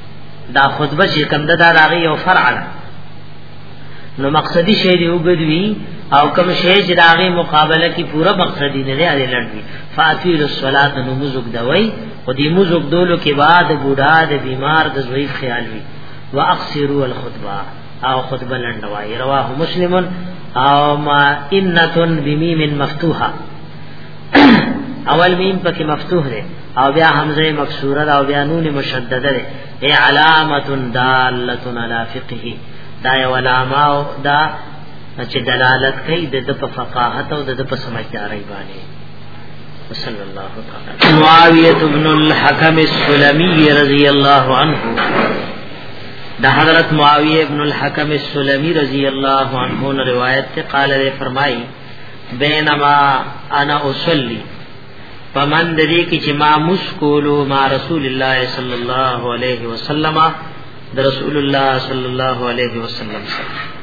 دا خطبه چې کوم د داغي او فرع ده نو مقصدی شی دی وګدوی او کوم شی چې داغي مقابله کی پورا مقصدی نه لري لړوي فاتیل الصلاه نو مزق دوی او دی مزق دولو کې بعد بوډا د بیمار د ضعیف خیال وی واقصروا الخطبه او خطبه لندوای رواه مسلم او ما انتن بمیم مفتوحه اول میم پکې مفتوح ده او بیا حمزه مکسوره او بیا نون مشدده ده ای علامه داله علی فقه دا یو علامه دا چې دلالت کوي د فقاهت او د سمجھداري باندې صلی الله تعالی معاویه ابن الحکم السلمی رضی الله عنه دا حضرت معاویہ ابن الحکم السلمی رضی اللہ عنہ نے روایت سے قال نے فرمائی بینما انا اصلی فمن دری کی جما مسکولو ما رسول اللہ صلی اللہ علیہ وسلم دا رسول اللہ صلی اللہ علیہ وسلم سے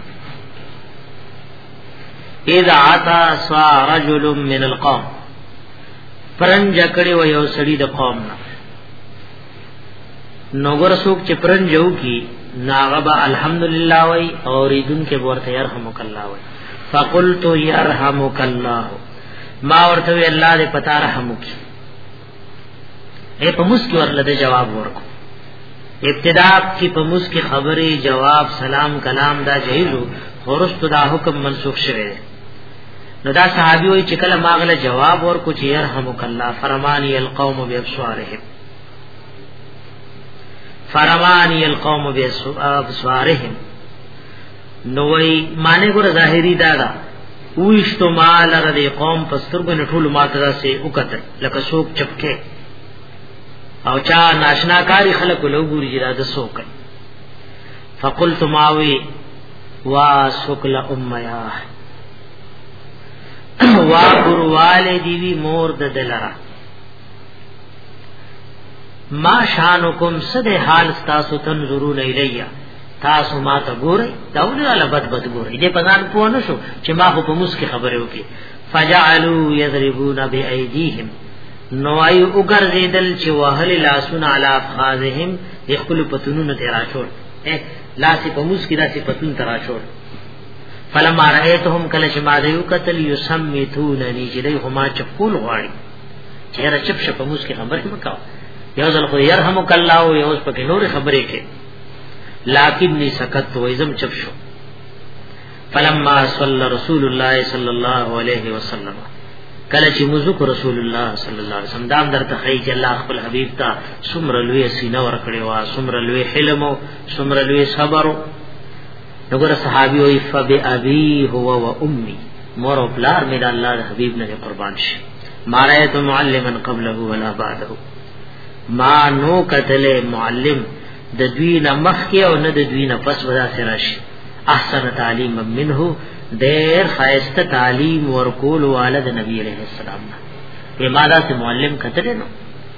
اذا عطا سوا رجل من القوم پرنج کڑی و یو سڑی دا قومنا نوگر سوک چی پرنجو کی ناغبا الحمدللہ وی اوریدن کے بورت یرحمک اللہ وی فقلتو یرحمک اللہ ما ورتوی اللہ دے پتا رحمکی اے پمس کی ورلد جواب ورکو ابتداء کی پمس کی خبری جواب سلام کلام دا جہیزو خورستو دا حکم منسوخ شوئے نو دا صحابی وی چکل ماغل جواب ورکو چی یرحمک اللہ فرمانی القوم بیبسوارہم فرمانی القوم بسوارهم نوئی معنی ګور ظاهری دادا وښتو مال رد قوم پسترګو نټول ماته سے وکتل لکه سوک چپکه او چا ناشنا کاری خلق له ګوري جرا د سوک فقلت ماوي وا سوکل امیا وا ګور والدی وی مور د دلرا ما شانکم صد حال تاسو تنظرون الیا تاسو ما ته ګورئ داونه لبد بد ګورئ دې پزان پوه نشو چې ما په مسکی خبره وکي فجعلوا يضربون بايديهم نو اي وګرځیدل چې وهل لاسون علی افخاذهم یخل پتونونه تیرا چھوڑ لاس په مسکی داسې پتون ترا چھوڑ فلما رايتهم کله چې ما دیو قتل يسمتونني چې دوی هما چپول غواړي چهره چپ شپ مسکی خبره وکاو یو ځل خو يرحمک الله او یو اوس پکې نور خبرې کې لکنی سکت و ازم چپ شو فلما صلى رسول الله صلی الله علیه وسلم کله چې مزک رسول الله صلی الله علیه وسلم دام درته خی چې الله خپل حبیب ته سمر لوی سینه ور کړی وا سمر لوی حلم او سمر لوی صبر وګوره صحابي او فبی ابي هو و امي مور او پلار مې د الله حبیب نه قربان شي مارایت معلما قبله ولا بعده ما نو قتل معلم د دوی نه مخکې او نه د دوی نه پس ودا سرش احسن تعلیم منه دیر خایسته تعلیم ورکول والد نبی علیہ السلام یہ مادا سے معلم قتل نو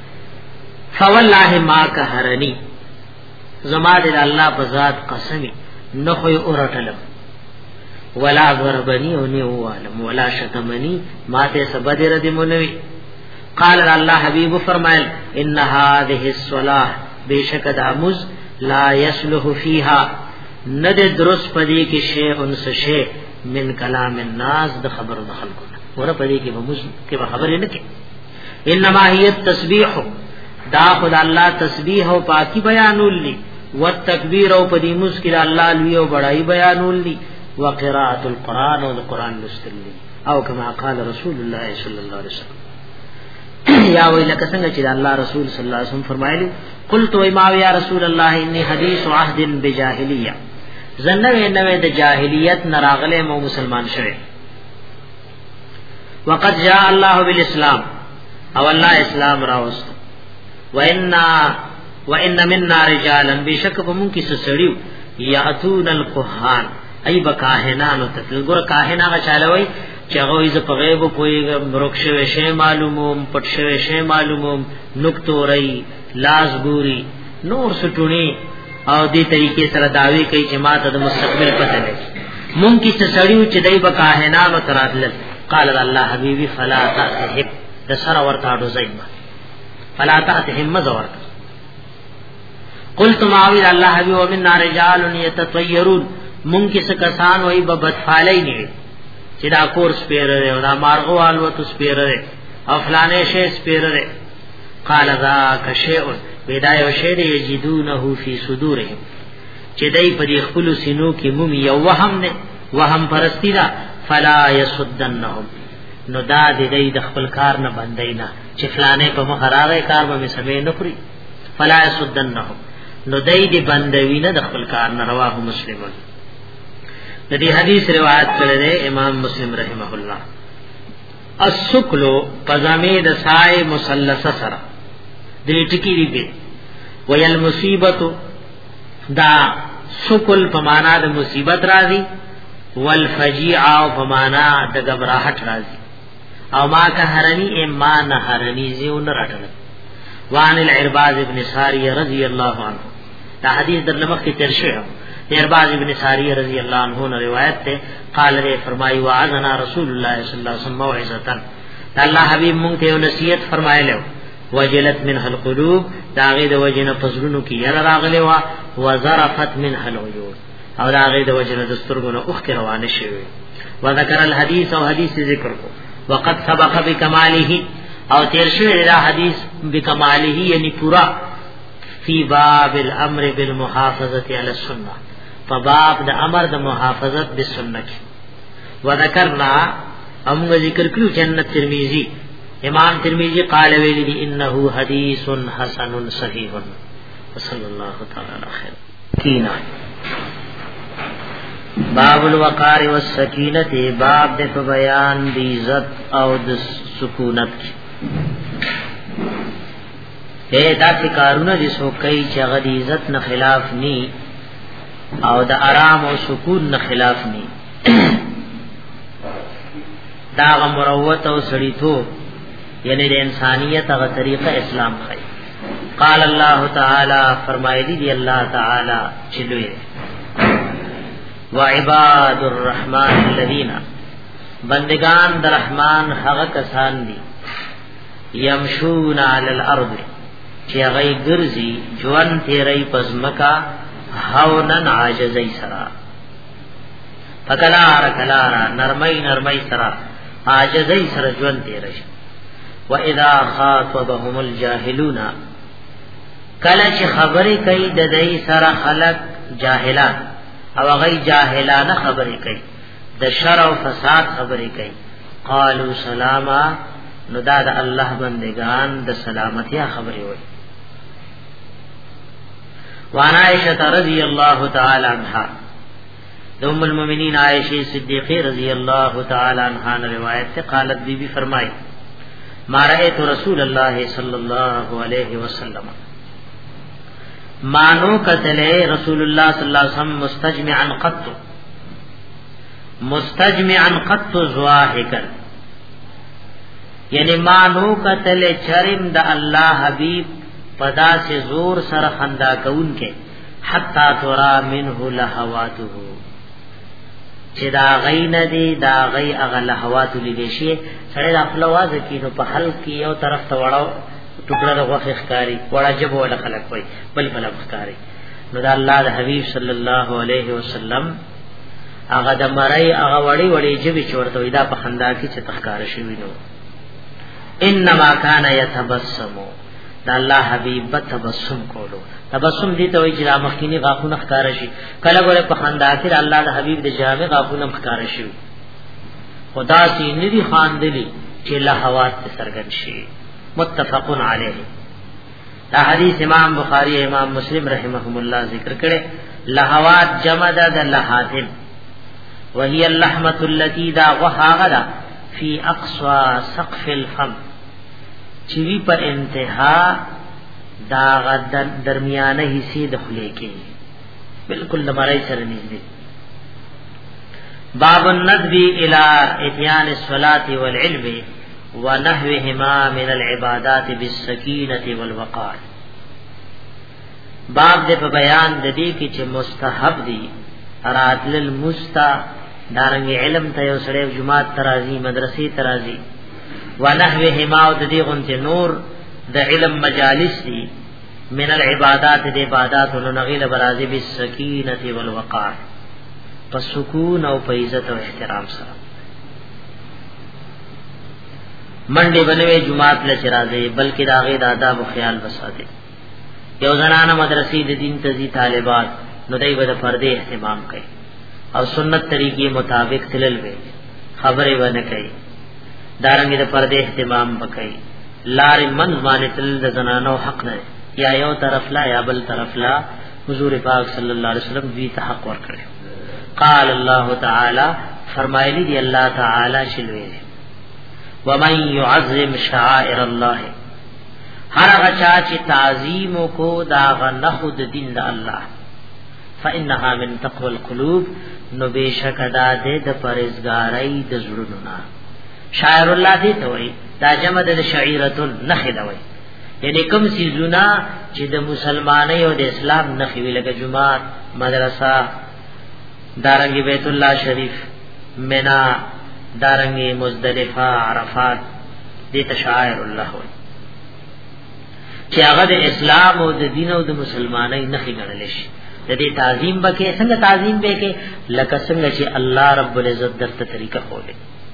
فوالله ما قهرنی زما د الله په ذات قسمی نو خو اورټلم ولا ضربنی او نه والم ولا شتمنی ماته سبدر دی منوی قال الله حبیب فرمائل ان هذه الصلاه بیشک دامز لا يصلح فيها ند درس پدی کی شیء انس شیء من کلام الناس د خبر خلقنا ور پدی کی بمز کی خبر نه کی انما هي التسبيح دا خدا الله تسبیح او پاکی بیانول لی والتکبیر او پدی مسکر الله لوی او بڑائی بیانول لی وقراءه القران او القران لستل او کما قال رسول الله صلی الله علیه وسلم یا وی لکه څنګه چې الله رسول صلی الله علیه وسلم فرمایلی قلت ما یا رسول الله انی حدیث عهد بجاهلیه زنه نوې د جاهلیت نراغله مو مسلمان شوه وقد جاء الله بالاسلام او الله اسلام راوست وان منا رجالا بشک بمون کی سړیو یاتون القهان ای بکاهنانو تل ګور کاهنا چالوي چې هغه یې په غیب کوی مرخصه شی معلوموم پټ شی معلوموم نقطو رئی لاس ګوري نور سټونی او دې طریقې سره داوی کوي چې ماته د مستقبل پته نه مونږ کی سړیو چې دای بکاهنانو تراتل قال الله حبیبی فلا تهب د سره ورته اډو زایما فلا تهب مزور قلت معاوی الله حبیب ومن رجال یتطیرون مونږ کې څه کسان وای په بدفالای نه چې دا کورس پیره او دا مارغو الوت سپیره او فلانه شی سپیره قال ذاک شیء ودا یو شی دی یجدونه فی صدورهم چې دای په دې خپل سینو کې مومي یو وهم نه وهم پرستی دا فلا یسدنهم نو دا دې د خپل کار نه بندینا چې فلانه په مخ راغی کار به سمې نه کړی فلا یسدنهم نو دای دې بندوی نه د خپل کار نه. رواه مسلمون. د دې حدیث روایت کړی امام مسلم رحمه الله. السکلو پزامید سای مثلث سرا دې ټکی دی ویل مصیبت دا سکل په معنا د مصیبت راځي والفجیع په معنا د غبرهټ راځي او ما که هرنی ما نه هرنی زیون راټل. وان العرباز ابن ساریه رضی الله عنه دا حدیث در لمخ کی ترشیح عرباز ابن ساریه رضی اللہ عنہ نے روایت تے قال نے فرمائی وعظنا رسول اللہ صلی اللہ علیہ وسلم موعظه اللہ حبیب مونږ ته نصیحت فرمایله وجلت منها القلوب داغه د وجنه پزړونو کې ير راغله وا وزرفت منها العيون او داغه د وجنه د سترګونو اوخ کې روانه شوی. وذكر الحديث او حدیث ذکر کو وقد سبق بكماله او تیر شوی دا حدیث بکماله یعنی پورا فی باب الامر بالمحافظه علی السنه فباب د امر د محافظت بالسنه. وذکرنا هم ذکر کړو جنت ترمذی امام ترمذی قال ویلی دی انه حدیث حسن صحیح وصلی الله تعالی علی خیر. کینا باب الوقار والسکینه باب د بیان دی عزت او د سکونت کی دا کارونه دي سو کوي چې هغه د عزت نه خلاف ني او د آرام او سکون نه خلاف ني دا مروت او سړیتو یعنی د انسانیت هغه طریقه اسلام خي. قال الله تعالی فرمایلی دی الله تعالی چلوې وعباد الرحمن الذين بندگان در رحمان هغه کسان دي یمشون علی الارض چې هغه ګرځي ژوند تیرې پزمکا هاونن عاجزی سرا فکلار کلارا نرمای سرا عاجزی سرا ژوند تیرې. واذا خاطبهم الجاهلون کله چې خبرې کوي د دې سره خلق جاهلان او هغه جاهلانه خبرې کوي د شر او فساد خبرې کوي قالوا سلاما نو دا د الله بندگان د سلامتی خبرې وي. وعن عائشة رضی اللہ تعالی عنہا ام المؤمنین عائشہ صدیقہ رضی اللہ تعالی عنہا نے روایت سے قالت بی بی فرمائی ما رأیت رسول اللہ صلی اللہ علیہ وسلم مانو قتلے رسول اللہ صلی اللہ علیہ وسلم مستجمعا قط زواحکا یعنی مانو قتل چرم دا اللہ حبیب پدا سے زور سر خندا کون کے حتا ترا منه لهواته چې دا غي نه دي دا غي اغه لهوات لیدې شي سره د خپل आवाज کې نو په حل کې یو طرف ته وړاو ټوکړه د وخت ښکاری وړا جب ولا خلق وي بل بل ښکاری نو دا الله د حبيب صلی الله علیه وسلم هغه د مړی هغه وړي جبي چورته وي دا په خندا کې چې تخکار شي وینو. انما کان یتبسم دا الله حبیب تبسم کولو تبسم دي ته وی چې د مخکینی غاخونه ښکار شي کله ګوره په خندا کې الله د حبیب د جامع غاخونه ښکار شي خدا سي ندي خان دي چې لهوات سرګن شي. متفق علیه. دا حدیث امام بخاری امام مسلم رحمهم الله ذکر کړي. لهوات جمع د لحاتن وهي اللحمه التي دا وهاغدا فی اقصى سقف الفم چوی پر انتہا دا غدن درمیانه حصے دخلے کے بالکل لمرائی سره نږدې. باب الندب الى اتيان الصلاة والعلم ونحوهما من العبادات بالسکینة والوقار. باب دې په بیان د دې کې چې مستحب دي راتل المستا دارنګ علم ته یو سره جمعات ترازی مدرسې ترازی ونحوهما د دې غنته نور د علم مجالس دي من العبادات د عبادت نغیل برازی بالسکینه والوقار، پس سکون او په عزت او احترام سره. منډه بنوي جمعات له چرازه، بلکې دا غي د آداب او خیال وساته. یو زنانه مدرسې د دین تزي طالبات نو دای په پردې اهتمام کوي او سنت طریقې مطابق تلل وي، خبره ونه کوي، دارنګ د پردې اهتمام وکړي. لار من باندې تل د زنانو حق نه یا یو طرف لا یا بل طرف لا، حضور پاک صلی الله علیه وسلم دې ته حق ورکړي. قال الله تعالی، فرمایلی دی الله تعالی شلوی، ومن يعظم شعائر الله، هر هغه چا چې تعظیم کو دا غنه د دین د الله، فانها من تقوى القلوب، نو بشک دا د پرهیزګاری د زړونو نه. شاعر الله دې ته وای، دا جمع د شعیرتون نخې دا وای، یعنی کوم سيزونه چې د مسلمانۍ او د اسلام نخې وی، لکه جمعه، مدرسه، دارنګي بیت الله شریف، منا، دارنګي مزدلفه، عرفات، دې تشاعر الله وای چې هغه د اسلام او د دین او د مسلمانۍ نخې ګڼل شي. د دې تعظیم بکې څنګه تعظیم بکې، لکه څنګه چې الله رب العزت درته طریقه خوله.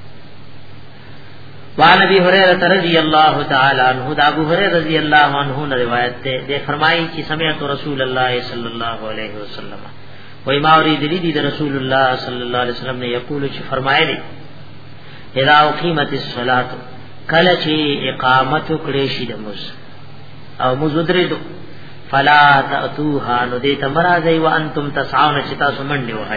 وعن ابي هريره رضي الله تعالى عنه، دا ابو هريره رضی الله عنه نے روایت ده فرمایي چې سمعت رسول الله صلی الله علیه وسلم، وای ما اوریدلی دي رسول الله صلی الله علیه وسلم نے یقول چې فرمایلی، اذا اقیمت الصلاه، کله چې اقامت کړي شي د مز او مزدردو، فلا تاتوها، نو دې تمرازي وانتم تسعون، چې تاسو منډه وهاي،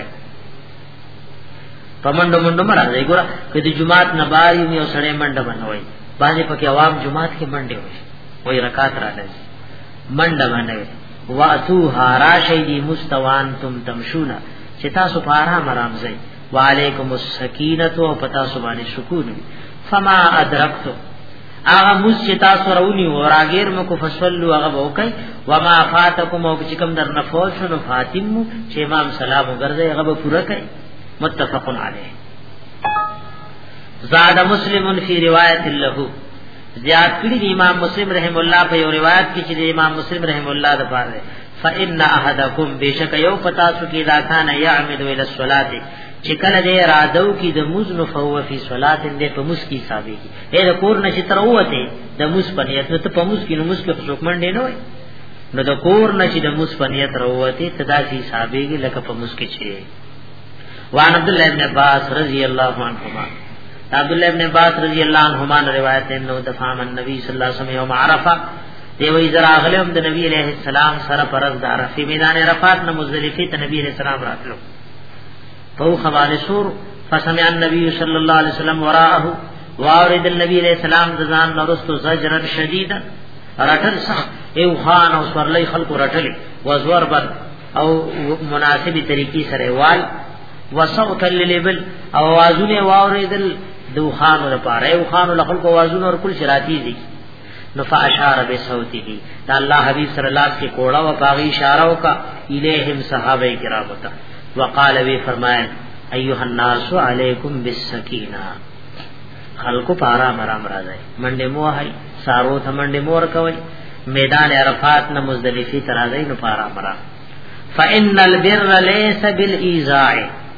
پمنډو منډو مرازي. ګور کدي جمعات نه باري یو سړی منډه بنوي، باندې پکې عوام جمعات کې منډه وي، وای رکعات را لږي منډه بنوي. واتوها راشدي مستوان تم تمشون، چې تاسو په آرام آرام ځئ. وعليكم السكينه، او پتا سبحانه سکون. فما ادرکتم، اغه مسجتا سرونی و راګیر مکو فصلوا هغه وکي، وما فاتکم، او چې کوم در نفوس نو فاتم، چې امام سلام وګرځي هغه پورا کوي. متفق علیه. زاد مسلم فی روایت له، زیاد کړي امام مسلم رحم الله په یو روایت کې چې امام مسلم رحم الله د پاره، فإن أحدکم، بشک یو پتا سو کې دا کان یعمد الى الصلاه، چې کله دې رادو کې د مزن فهو فی صلات، دې په مس کې حسابي کې اې د کور نشي تر وته د مس پنیت ته په مس کې نو مس کې حکم منډې نه وي، نو د کور نشي د مس پنیت وروته تدا کې حسابي کې لکه په مس کې شي. وان عبد الله ابن عباس رضی الله عنهما، عبد الله ابن عباس رضی الله عنهما روایت ہے، نو دفعه النبي صلی الله علیه وسلم یوم عرفه، دی وی زرا غلم د نبی علیہ السلام سره پرز دار فی میدان عرفات نہ مزدلفه ته نبی علیہ السلام راتلو، فهو خوال سور، فسمع النبي صلى الله عليه وسلم وراءه، وارد النبي عليه السلام ذان نرست زجرا شديدا، رټل سخت ایو خان او سورلی خلق رټل، وزور بر او مناسبی طریقې سره وال، وصوت للبل، او وازونه واوریدل دوخان لپاره، ایو خان له خلق وازونه ور کل شراتی دي. نفع اشار بصوته، دا الله حبیب صلی الله علیه وسلم کوڑا و باغی اشارہ کا الیہم صحابہ کرام تا، وقال وی فرمایا ایها الناس علیکم بالسکینہ، خلق پارا مرام راځي، منډه مو هاي سارو ته منډه مور کوي، میدان عرفات نه مزدلفه ترازی نو پارا مرام. فان البر ليس بالایذاء،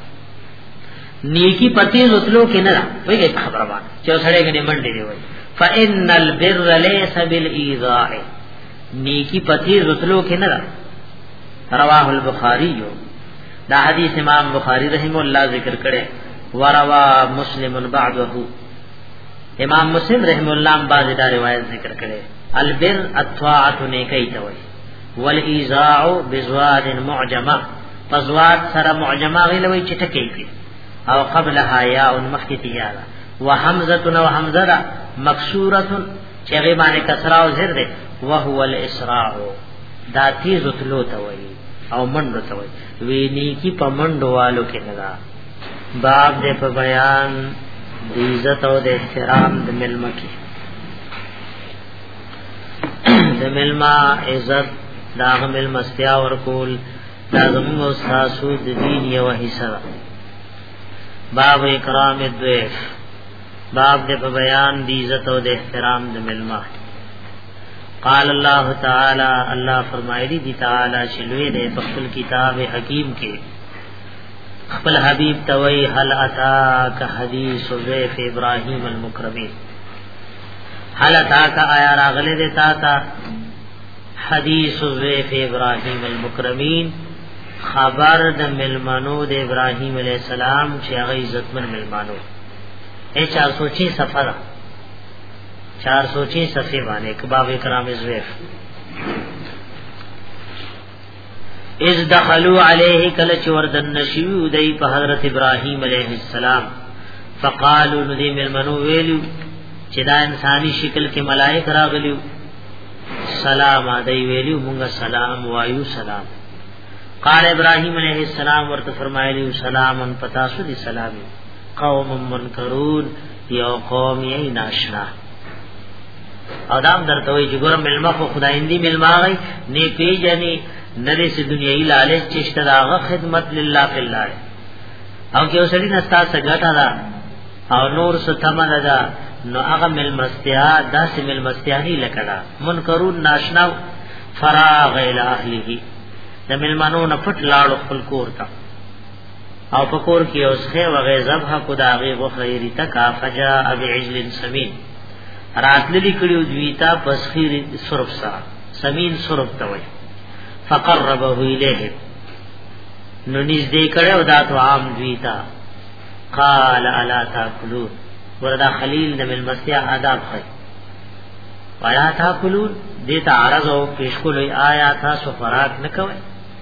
نیکی پتی زتلو کې نه وایي خبره وانه چې سړی غني منډه دی وایي. فان البر ليس بالایذاء، نیکی پتی زتلو کې نه. رواه البخاری، دا حدیث امام بخاری رحم الله ذکر کړي، وروا مسلم بعده، امام مسلم رحم الله بعد دا روایت ذکر کړي. البر الطاعه نیکی ته وایي، والایذاء بزواد معجمه، فزواد سره معجمه غلوي چې ټکی کوي، او قبلها یاء مخکتیه، وحمزه و حمزه مکسوره چې غی باندې کسرا او زر ده، وهو الاسراع، دا تیز تلو ته وایي او منډو ته وایي. ویني کی پمنډو والو کې نه، باب دې په بیان د عزت او د احترام د ملما کې، د ملما عزت دا ملما استیا ورکول دا زموږ استاسو د دین یو حصہ. باب اکرام الضیف، باب دې په بیان د عزت او د احترام د ملما. قال الله تعالی الله فرمایلی دی تعالی شلوی دے خپل کتاب حکیم کې خپل حبیب توي هل اتاک حدیث ضیف ابراهیم المکرمین هل اتاک آیا راغله دے تا حدیث ضیف ابراهیم المکرمین خبر د ملمنو د ابراهیم علیہ السلام چې هغه عزتمن ملمنو 406 صفحه 406 صفحه باندې کباب کرام ضیف اذ دخلوا علیه کل چوردن نشیو دی په حضرت ابراهیم علیہ السلام فقالوا ندی ملمنو ویلو چې دا انسانی شکل کې ملائک راغلیو سلام علی ویلو مونږه سلام وایو سلام قال ابراهیم علیہ السلام ورته فرمایلی سلام پتا سو دی سلام قوم منکرون یو قوم یې ناشنا ادم درته وی چې ګورم ملما خو خدایندی ملما غي نه پیجنې نری سي دنیاي لالچ چشته داغه خدمت لله فی الله او کې اوسړي نستا څنګه دا او نور ستمنه دا نو هغه ملمستیا داسې ملمستیانی لکړه منکرون ناشنا فراغ الى اهله د ملمانو نه پټ لاړو خپل کور تا او پکور کې اوسه وغه ذبح کو داغه غو خیری تکا فجاء بعجل سمین راتللی کړیو دویتا پسخیر سرف سا سمین سرف توي فقربه الیه نو نږدې کړو دا تو عام دویتا قال الا تاكلون وردا خلیل د ملمستیا آداب خي ولا تاكلون دیتا عرض او پیش کولای آیا تاسو خوراک نکوي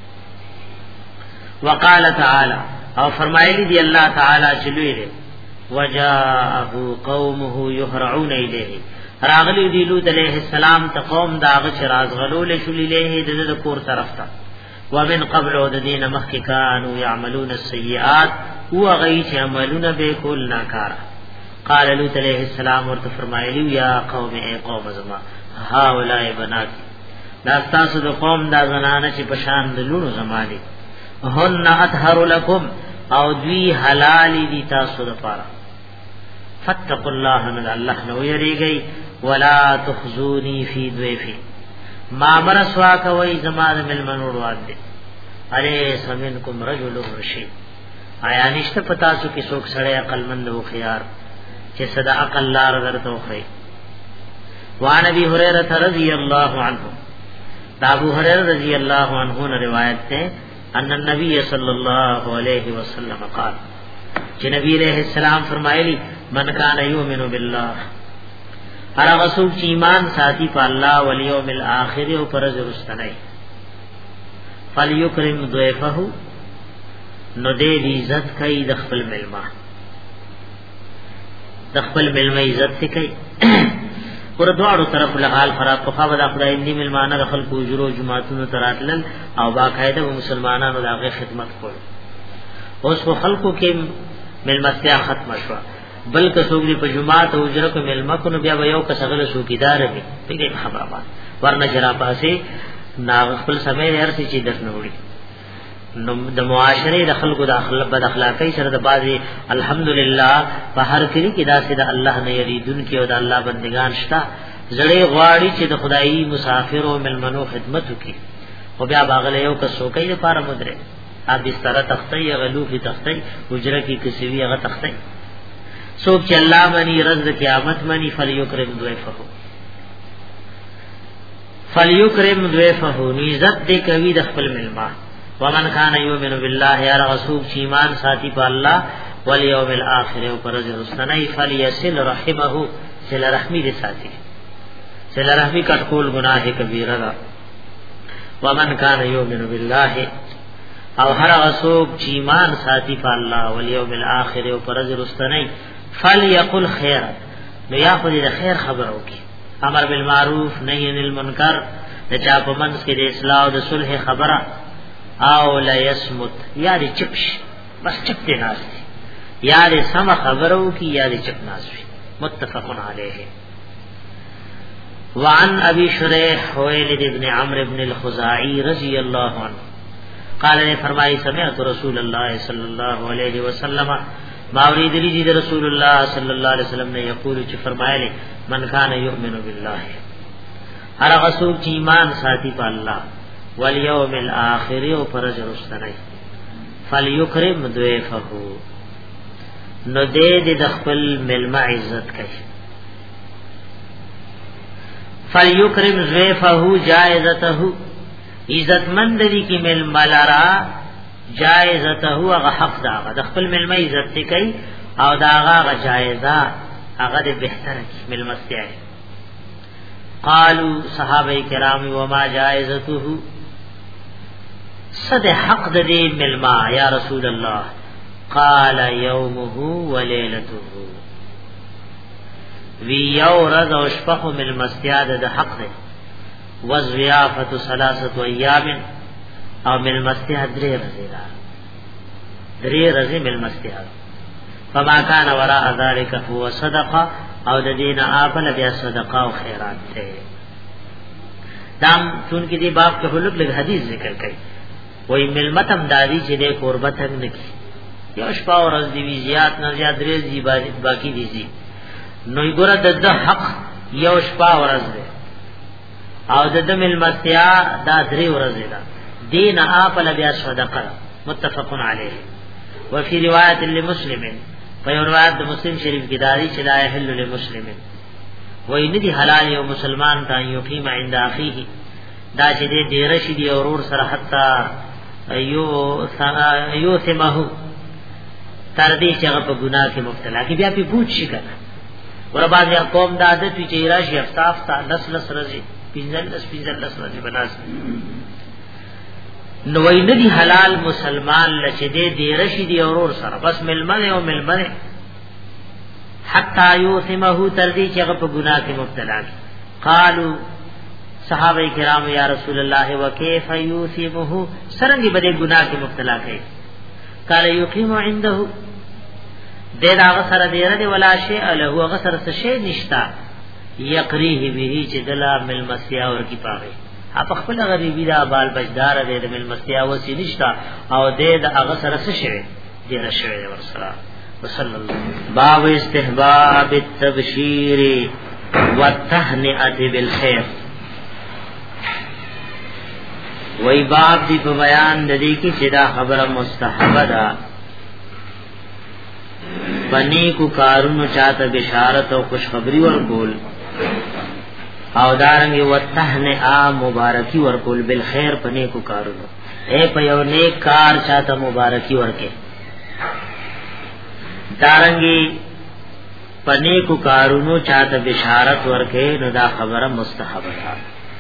وقال تعالی او فرمایلی دی الله تعالی چلوې ده وجاءه قومه يهرعون الیه راغلی دی لوط علیہ السلام ته قوم داغه چراغ غلول شول الیه د کور طرف ته ومن قبل ودین مخکانو يعملون السیئات هو غی چې عملونه به کول ناکار قال لوط علیہ السلام ورته فرمایلی یا قوم ای قوم زما هاولای بنات دا تاسو د قوم دا زنانه چې پشان د لونو زمانه هن اطهر لكم او دوی حلال دي تاسو لپاره فتقوا الله ان الله نو یریږي ولا تخزوني في ضيفي ما مرسوا کوي زمانه ملمنور واده اره سمنکم رجل رشید آیا نشته پتا سو کې څوک سړی عقل مند او خيار چې صدا عقل لار درته وخی وان ابي هريره رضی الله عنه دا ابو هريره رضی الله عنه نے روایت ہے ان النبي صلی الله علیه وسلم قال چې نبی علیہ السلام فرمایلی من کان یؤمن بالله هر رسول چې ایمان ساتي په الله او یوم الاخر او پر ورځ فلیکرم ضیفه نو دې عزت کوي د خپل ملما د خپل ملما عزت کوي ور دوړو طرف له حال خراب په خوا د خدای دې ملمانه د خلکو اجرو جماعتونو تراتل او باقاعده مسلمانانو دغه خدمت کول اوس په خلکو کې ملمستیا ختم شو بلکې څوګي په جماعت او اجره کې ملما کو نو بیا یو کسغله شوکیدار دی پیګه خبره ورنه جرا پاسه نا خپل سمې هر څه چې درنه وړي نو د معاشره د خلکو د اخلاق بد اخلاقی سره د بازي الحمدلله په هر کلی کې داسې د الله نه یریدون کې او د الله بندگان شته زړې غواړي چې د خدایي مسافر او ملمنو خدمت وکړي او بیا باغله یو کسو کوي لپاره مدره ا بستر تختی غلو کی تختی اجره کی کسوی هغه تختی سوک چې الله منی رز قیامت منی فلیکرم ضیفه عزت دې کوي د خپل ملما ومن کان یؤمن بالله یا رسول چې ایمان ساتي په الله والیوم الاخر او پر ورځ رستنی فلیصل رحمه صل رحمی دې ساتي صل رحمی کټکول گناه کبیره ده ومن کان یؤمن بالله او هر رسول چې ایمان ساتي په الله والیوم الاخر او پر ورځ رستنی فلیقل خیر نو یا خو دې خیر خبر وکي امر بالمعروف نهی عن المنکر د چا په منځ کې د اصلاح او د صلح خبره او لا يسمت یا دې چپش بس چپ دې ناس یا دې سم خبرو کی یا دې چپ ناس متفق علیه وعن ابي شريح خويلد ابن عمرو بن الخزاعي رضی اللہ عنہ قال نے فرمائی سمعت رسول اللہ صلی اللہ علیہ وسلم ماورید لی دی رسول اللہ صلی اللہ علیہ وسلم نے یقول چ فرمایا من کان یؤمن بالله هر څوک چې ایمان ساتي په الله والیوم الاخر او پرز رستنی فلیکرم ضیفه نو دې د خپل ملما عزت کوي فلیکرم ضیفه جائزته عزت مند دي کی ملما لرا جائزته هغه حق دا د خپل ملما عزت کوي او دا هغه جایزه هغه د بهتره کی ملمستیا قالوا صحابه کرام وما جائزته صد حق د دې ملما یا رسول الله قال يومه وليلته وی یورز او شپه ملمستیا د حق ده وضیافه ثلاثه ایام او ملمستیا درې ورځې ملمستیا فما كان وراء ذلك هو صدقه او د دین اپل بیا صدقه او خیرات ته دام چون کې دی باب کې هلک لګ حدیث ذکر کړي وای ملمتم دادی چې د قربت هم نکی یا شپه او ورځ دی زیات نه زیات درې دی باقی دي نو ګره د حق یو شپه ورځ ده او د ملمستیا دا درې ورځې ده دین اپل بیا صدقه متفق علیه وفي روایت لمسلم په روایت د مسلم شریف کې داری چې لا یحل للمسلم وای ندی حلال یو مسلمان ته یقیم عند اخیه دا چې دې ډیر شي دی اورور سره حتا ایو سمه تر دې چې هغه په ګناه کې مبتلا کی بیا په پوښ شي کنه ور بعد یا قوم د عادت چې راشي افتاف تا نسل سرزي پینځل سرزي بناس نو وای ندی حلال مسلمان لچې دې ډیر شي دی اورور سره بس ملمنه او ملمنه حتا یوثمه تر دې چې هغه په ګناه کې مبتلا کی قالو صحابه کرام یا رسول الله وکيف یوثمه سرنګي بده ګناه کې مبتلا کړي قال یقیم عنده دې دا سره دې نه ولا شی له هغه سره څه شی نشتا یقریه به چې دلا مل مسیا ور کی پاره اپ خپل غریبی دا بال بجدار دې مل مسیا وسی نشتا او دې دا هغه سره څه شی دې رشوي ور سره وصلی الله باب استحباب التبشیر والتهنئه بالخير وی باب دی په بیان د دې کې چې دا خبره مستحبه ده بنی کو کارونو چاته بشارت او خوشخبری ورکول او دارنګ وتهنئه مبارکی ورکول بالخير پنی کو کارونو اے په یو نیک کار چاته مبارکی ورکې دارنګ پنی کو کارونو چاته بشارت ورکې نو دا خبره مستحبه ده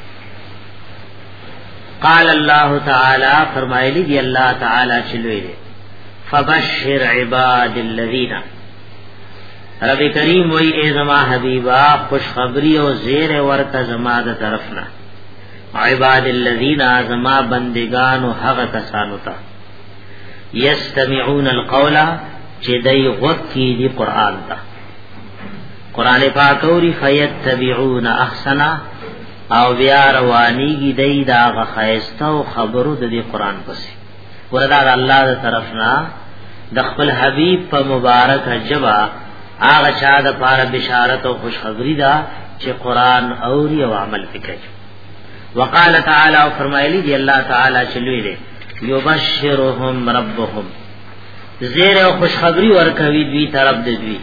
قال الله تعالی فرمایلی دی الله تعالی چلوې دي فبشر عباد الذين رب کریم وای ای زما حبیبا خوش خبری او زیر ورته زما د طرفنا عباد الذين زما بندگان او هغه کسانو ته یستمعون القول چې دای غوږی دی قران ته قران پاک اوري فیتبعون احسنا او بیا روانیږي دای دا غخایسته او خبرو د دې قران پسې وردا الله تر طرفنا د خپل حبیب په مبارک جبا هغه چا د پاره بشارت او خوشخبری دا چې قران اوري او عمل وکړي وقال تعالی او فرمایلی دی الله تعالی چلوې دي یبشرهم ربهم زیر او خوشخبری ورکوي دوی طرف د دوی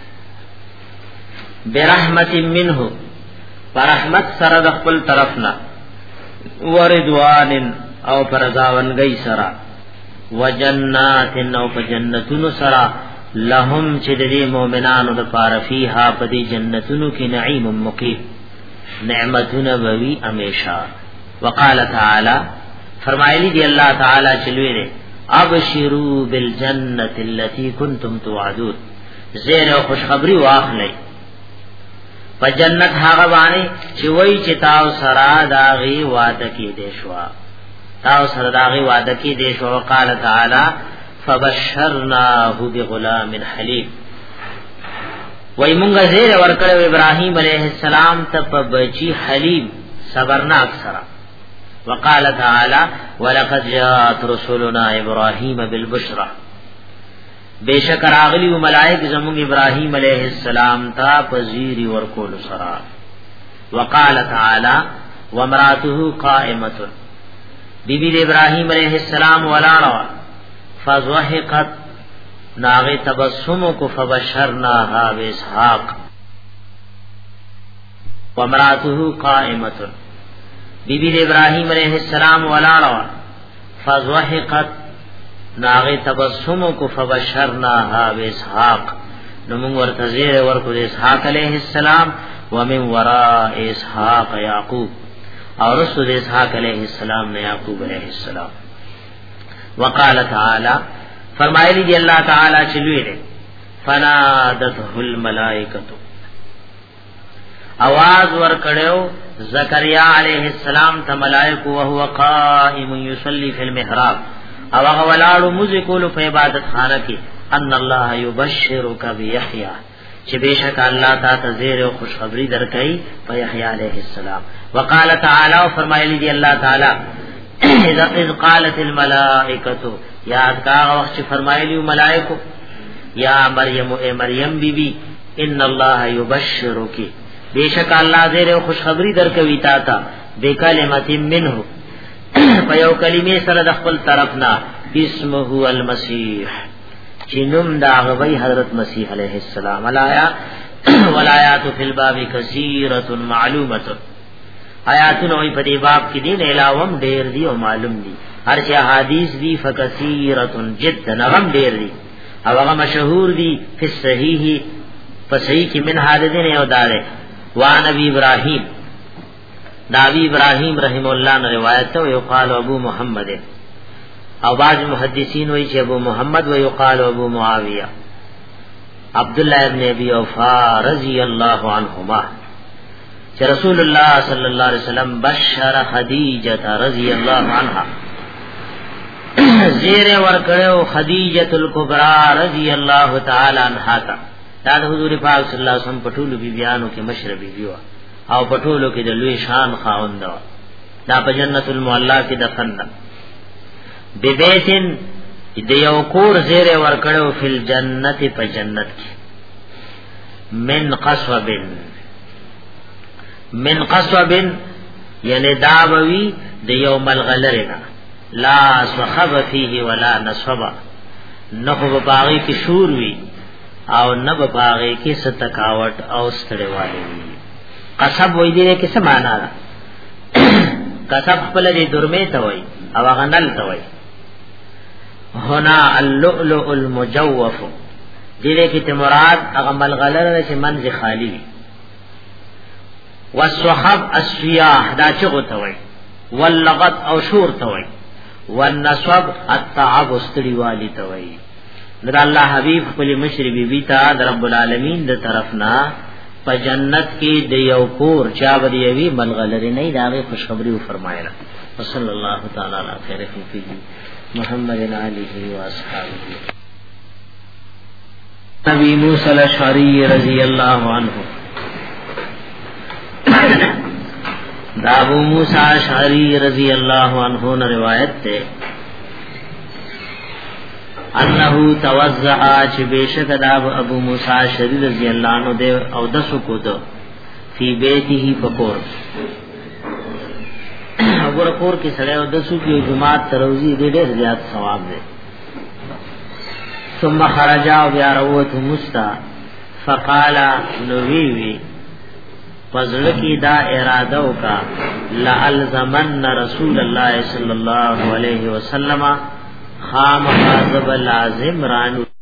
برحمت منه برحمت سره د خپل طرفنا وردوان او پرزاونګي سره وجنات او په جنتونو سره لهم چې د مؤمنانو د پاره فيها په دې جنتونو کې نعیم مقیم نعمتونه وی همیشه وقال تعالی فرمایلی دی الله تعالی چلوې دي ابشروا بالجنه التي كنتم توعدون زیر او خوشخبری واخلئ په جنت هغه باندې چې وای چې تاسو سره داغي وعده کې دي شو تاسو سره داغي وعده کې دي شو وقال تعالی فبشرناه بغلام حلیم وای مونږه زیر ورکړو ابراهیم علیه السلام ته په بچی حلیم صبرناک سره وقال تعالی ولقد جاءت رسلنا ابراهیم بالبشرى بیشک راغلی و ملائک زمون ابراهیم علیہ السلام تا پذیری ورکول سرا وقال تعالی وامراته قائمه بی بی ابراہیم علیہ السلام ولاړه فضحكت ناغه تبسم کو فبشرناها باسحاق وامراته قائمه بی بی ابراہیم علیہ السلام ولاړه فضحكت ناغه تبسم کو فبشرناها باسحاق نمون ورتزیر ورکو اسحاق علیہ السلام ومن وراء اسحاق یعقوب اور رسول اسحاق علیہ السلام نے یعقوب علیہ السلام وقال تعالی فرمائے لی اللہ تعالی چلوئے دے فنادته الملائکۃ आवाज ور کړو زکریا علیہ السلام ته ملائکه وهو قائم یصلی فی المحراب او هغه ولاړو موږ کولو په عبادت خانه کې ان الله یبشرک بیحیی چې بشک الله تعالی زیر او خوشخبری درکې په یحیی علیہ السلام وقال تعالی فرمایلی دی الله تعالی اذ قالت الملائکۃ یاد کا وخت فرمایلی ملائکه یا مریم اے مریم بی بی ان الله یبشرک بیشک الله زیر او خوشخبری درکوي تا ته بکلمت منه په یو کلمې سره د خپل طرفنا اسمه المسیح چنم دا غوی حضرت مسیح علیہ السلام علایا ولایات فی الباب کثیرۃ معلومۃ آیاتونه وی په دې باب کې دین علاوه ډیر دی او معلوم دی هر چې احادیث دی فکثیرۃ جدا نغم ډیر دی او هغه مشهور دی په صحیح په صحیح کې من حادثین یو دار وان ابي ابراهيم نبی ابراهيم رحم الله نے روایت ہے یقال ابو محمد او بعض محدثین وایي چې ابو محمد و یقال ابو معاویہ عبد الله ابن ابي اوفا رضی الله عنهما چې رسول الله صلی الله علیه وسلم بشر خدیجه رضی الله عنها زیر ور کړو خدیجه الکبرى رضی الله تعالی عنها دا حضور پاک صلی الله علیه وسلم پټولو بیبیانو کې مشر بیبی وا او پټولو کې د لوی شان خاوند وا دا په جنت المعلا کې دفن ببیتن د یو کور زیر ور کړو فل جنت په جنت کې من قصب یعنی داوی د یو ملغلرنا لا صخب فيه ولا نصب نخو باغی کی شور وی او نب باغی کی ستکاوٹ او ستړیوالی وی قصب وی دی کې څه معنا ده قصب خپل دی درمه ته وی او غنل ته وی هنا اللؤلؤ المجوف دې کې ته مراد هغه ملغلره چې منځ خالی وي والصحب السياح دا چغه ته وي واللغط او شور ته وي والنصب التعب استړیوالی ته وي در الله حبیب خپل مشری بی بی تا در رب العالمین د طرفنا په جنت کې د یو کور چا بدیوی ملغلره نه داغه خوشخبری فرمایله صلی الله تعالی علی خیر خلقه محمد علیه و اصحابہ نبی موسی الاشعری رضی اللہ عنہ دا ابو موسی الاشعری رضی اللہ عنہ نے روایت ہے انه توزع چې بشک دا ابو موسی الاشعری رضی اللہ عنہ دے او دسو کو دو فی بیته فقور وګوره کور کې سره او د سوقي جماعت تروزی ډېر زیات ثواب دی ثم خرج او بیا وروت مستا فقال نووی فزل کی دا اراده وکا لالزمن رسول الله صلی الله علیه وسلم خام غاضب لازم رانو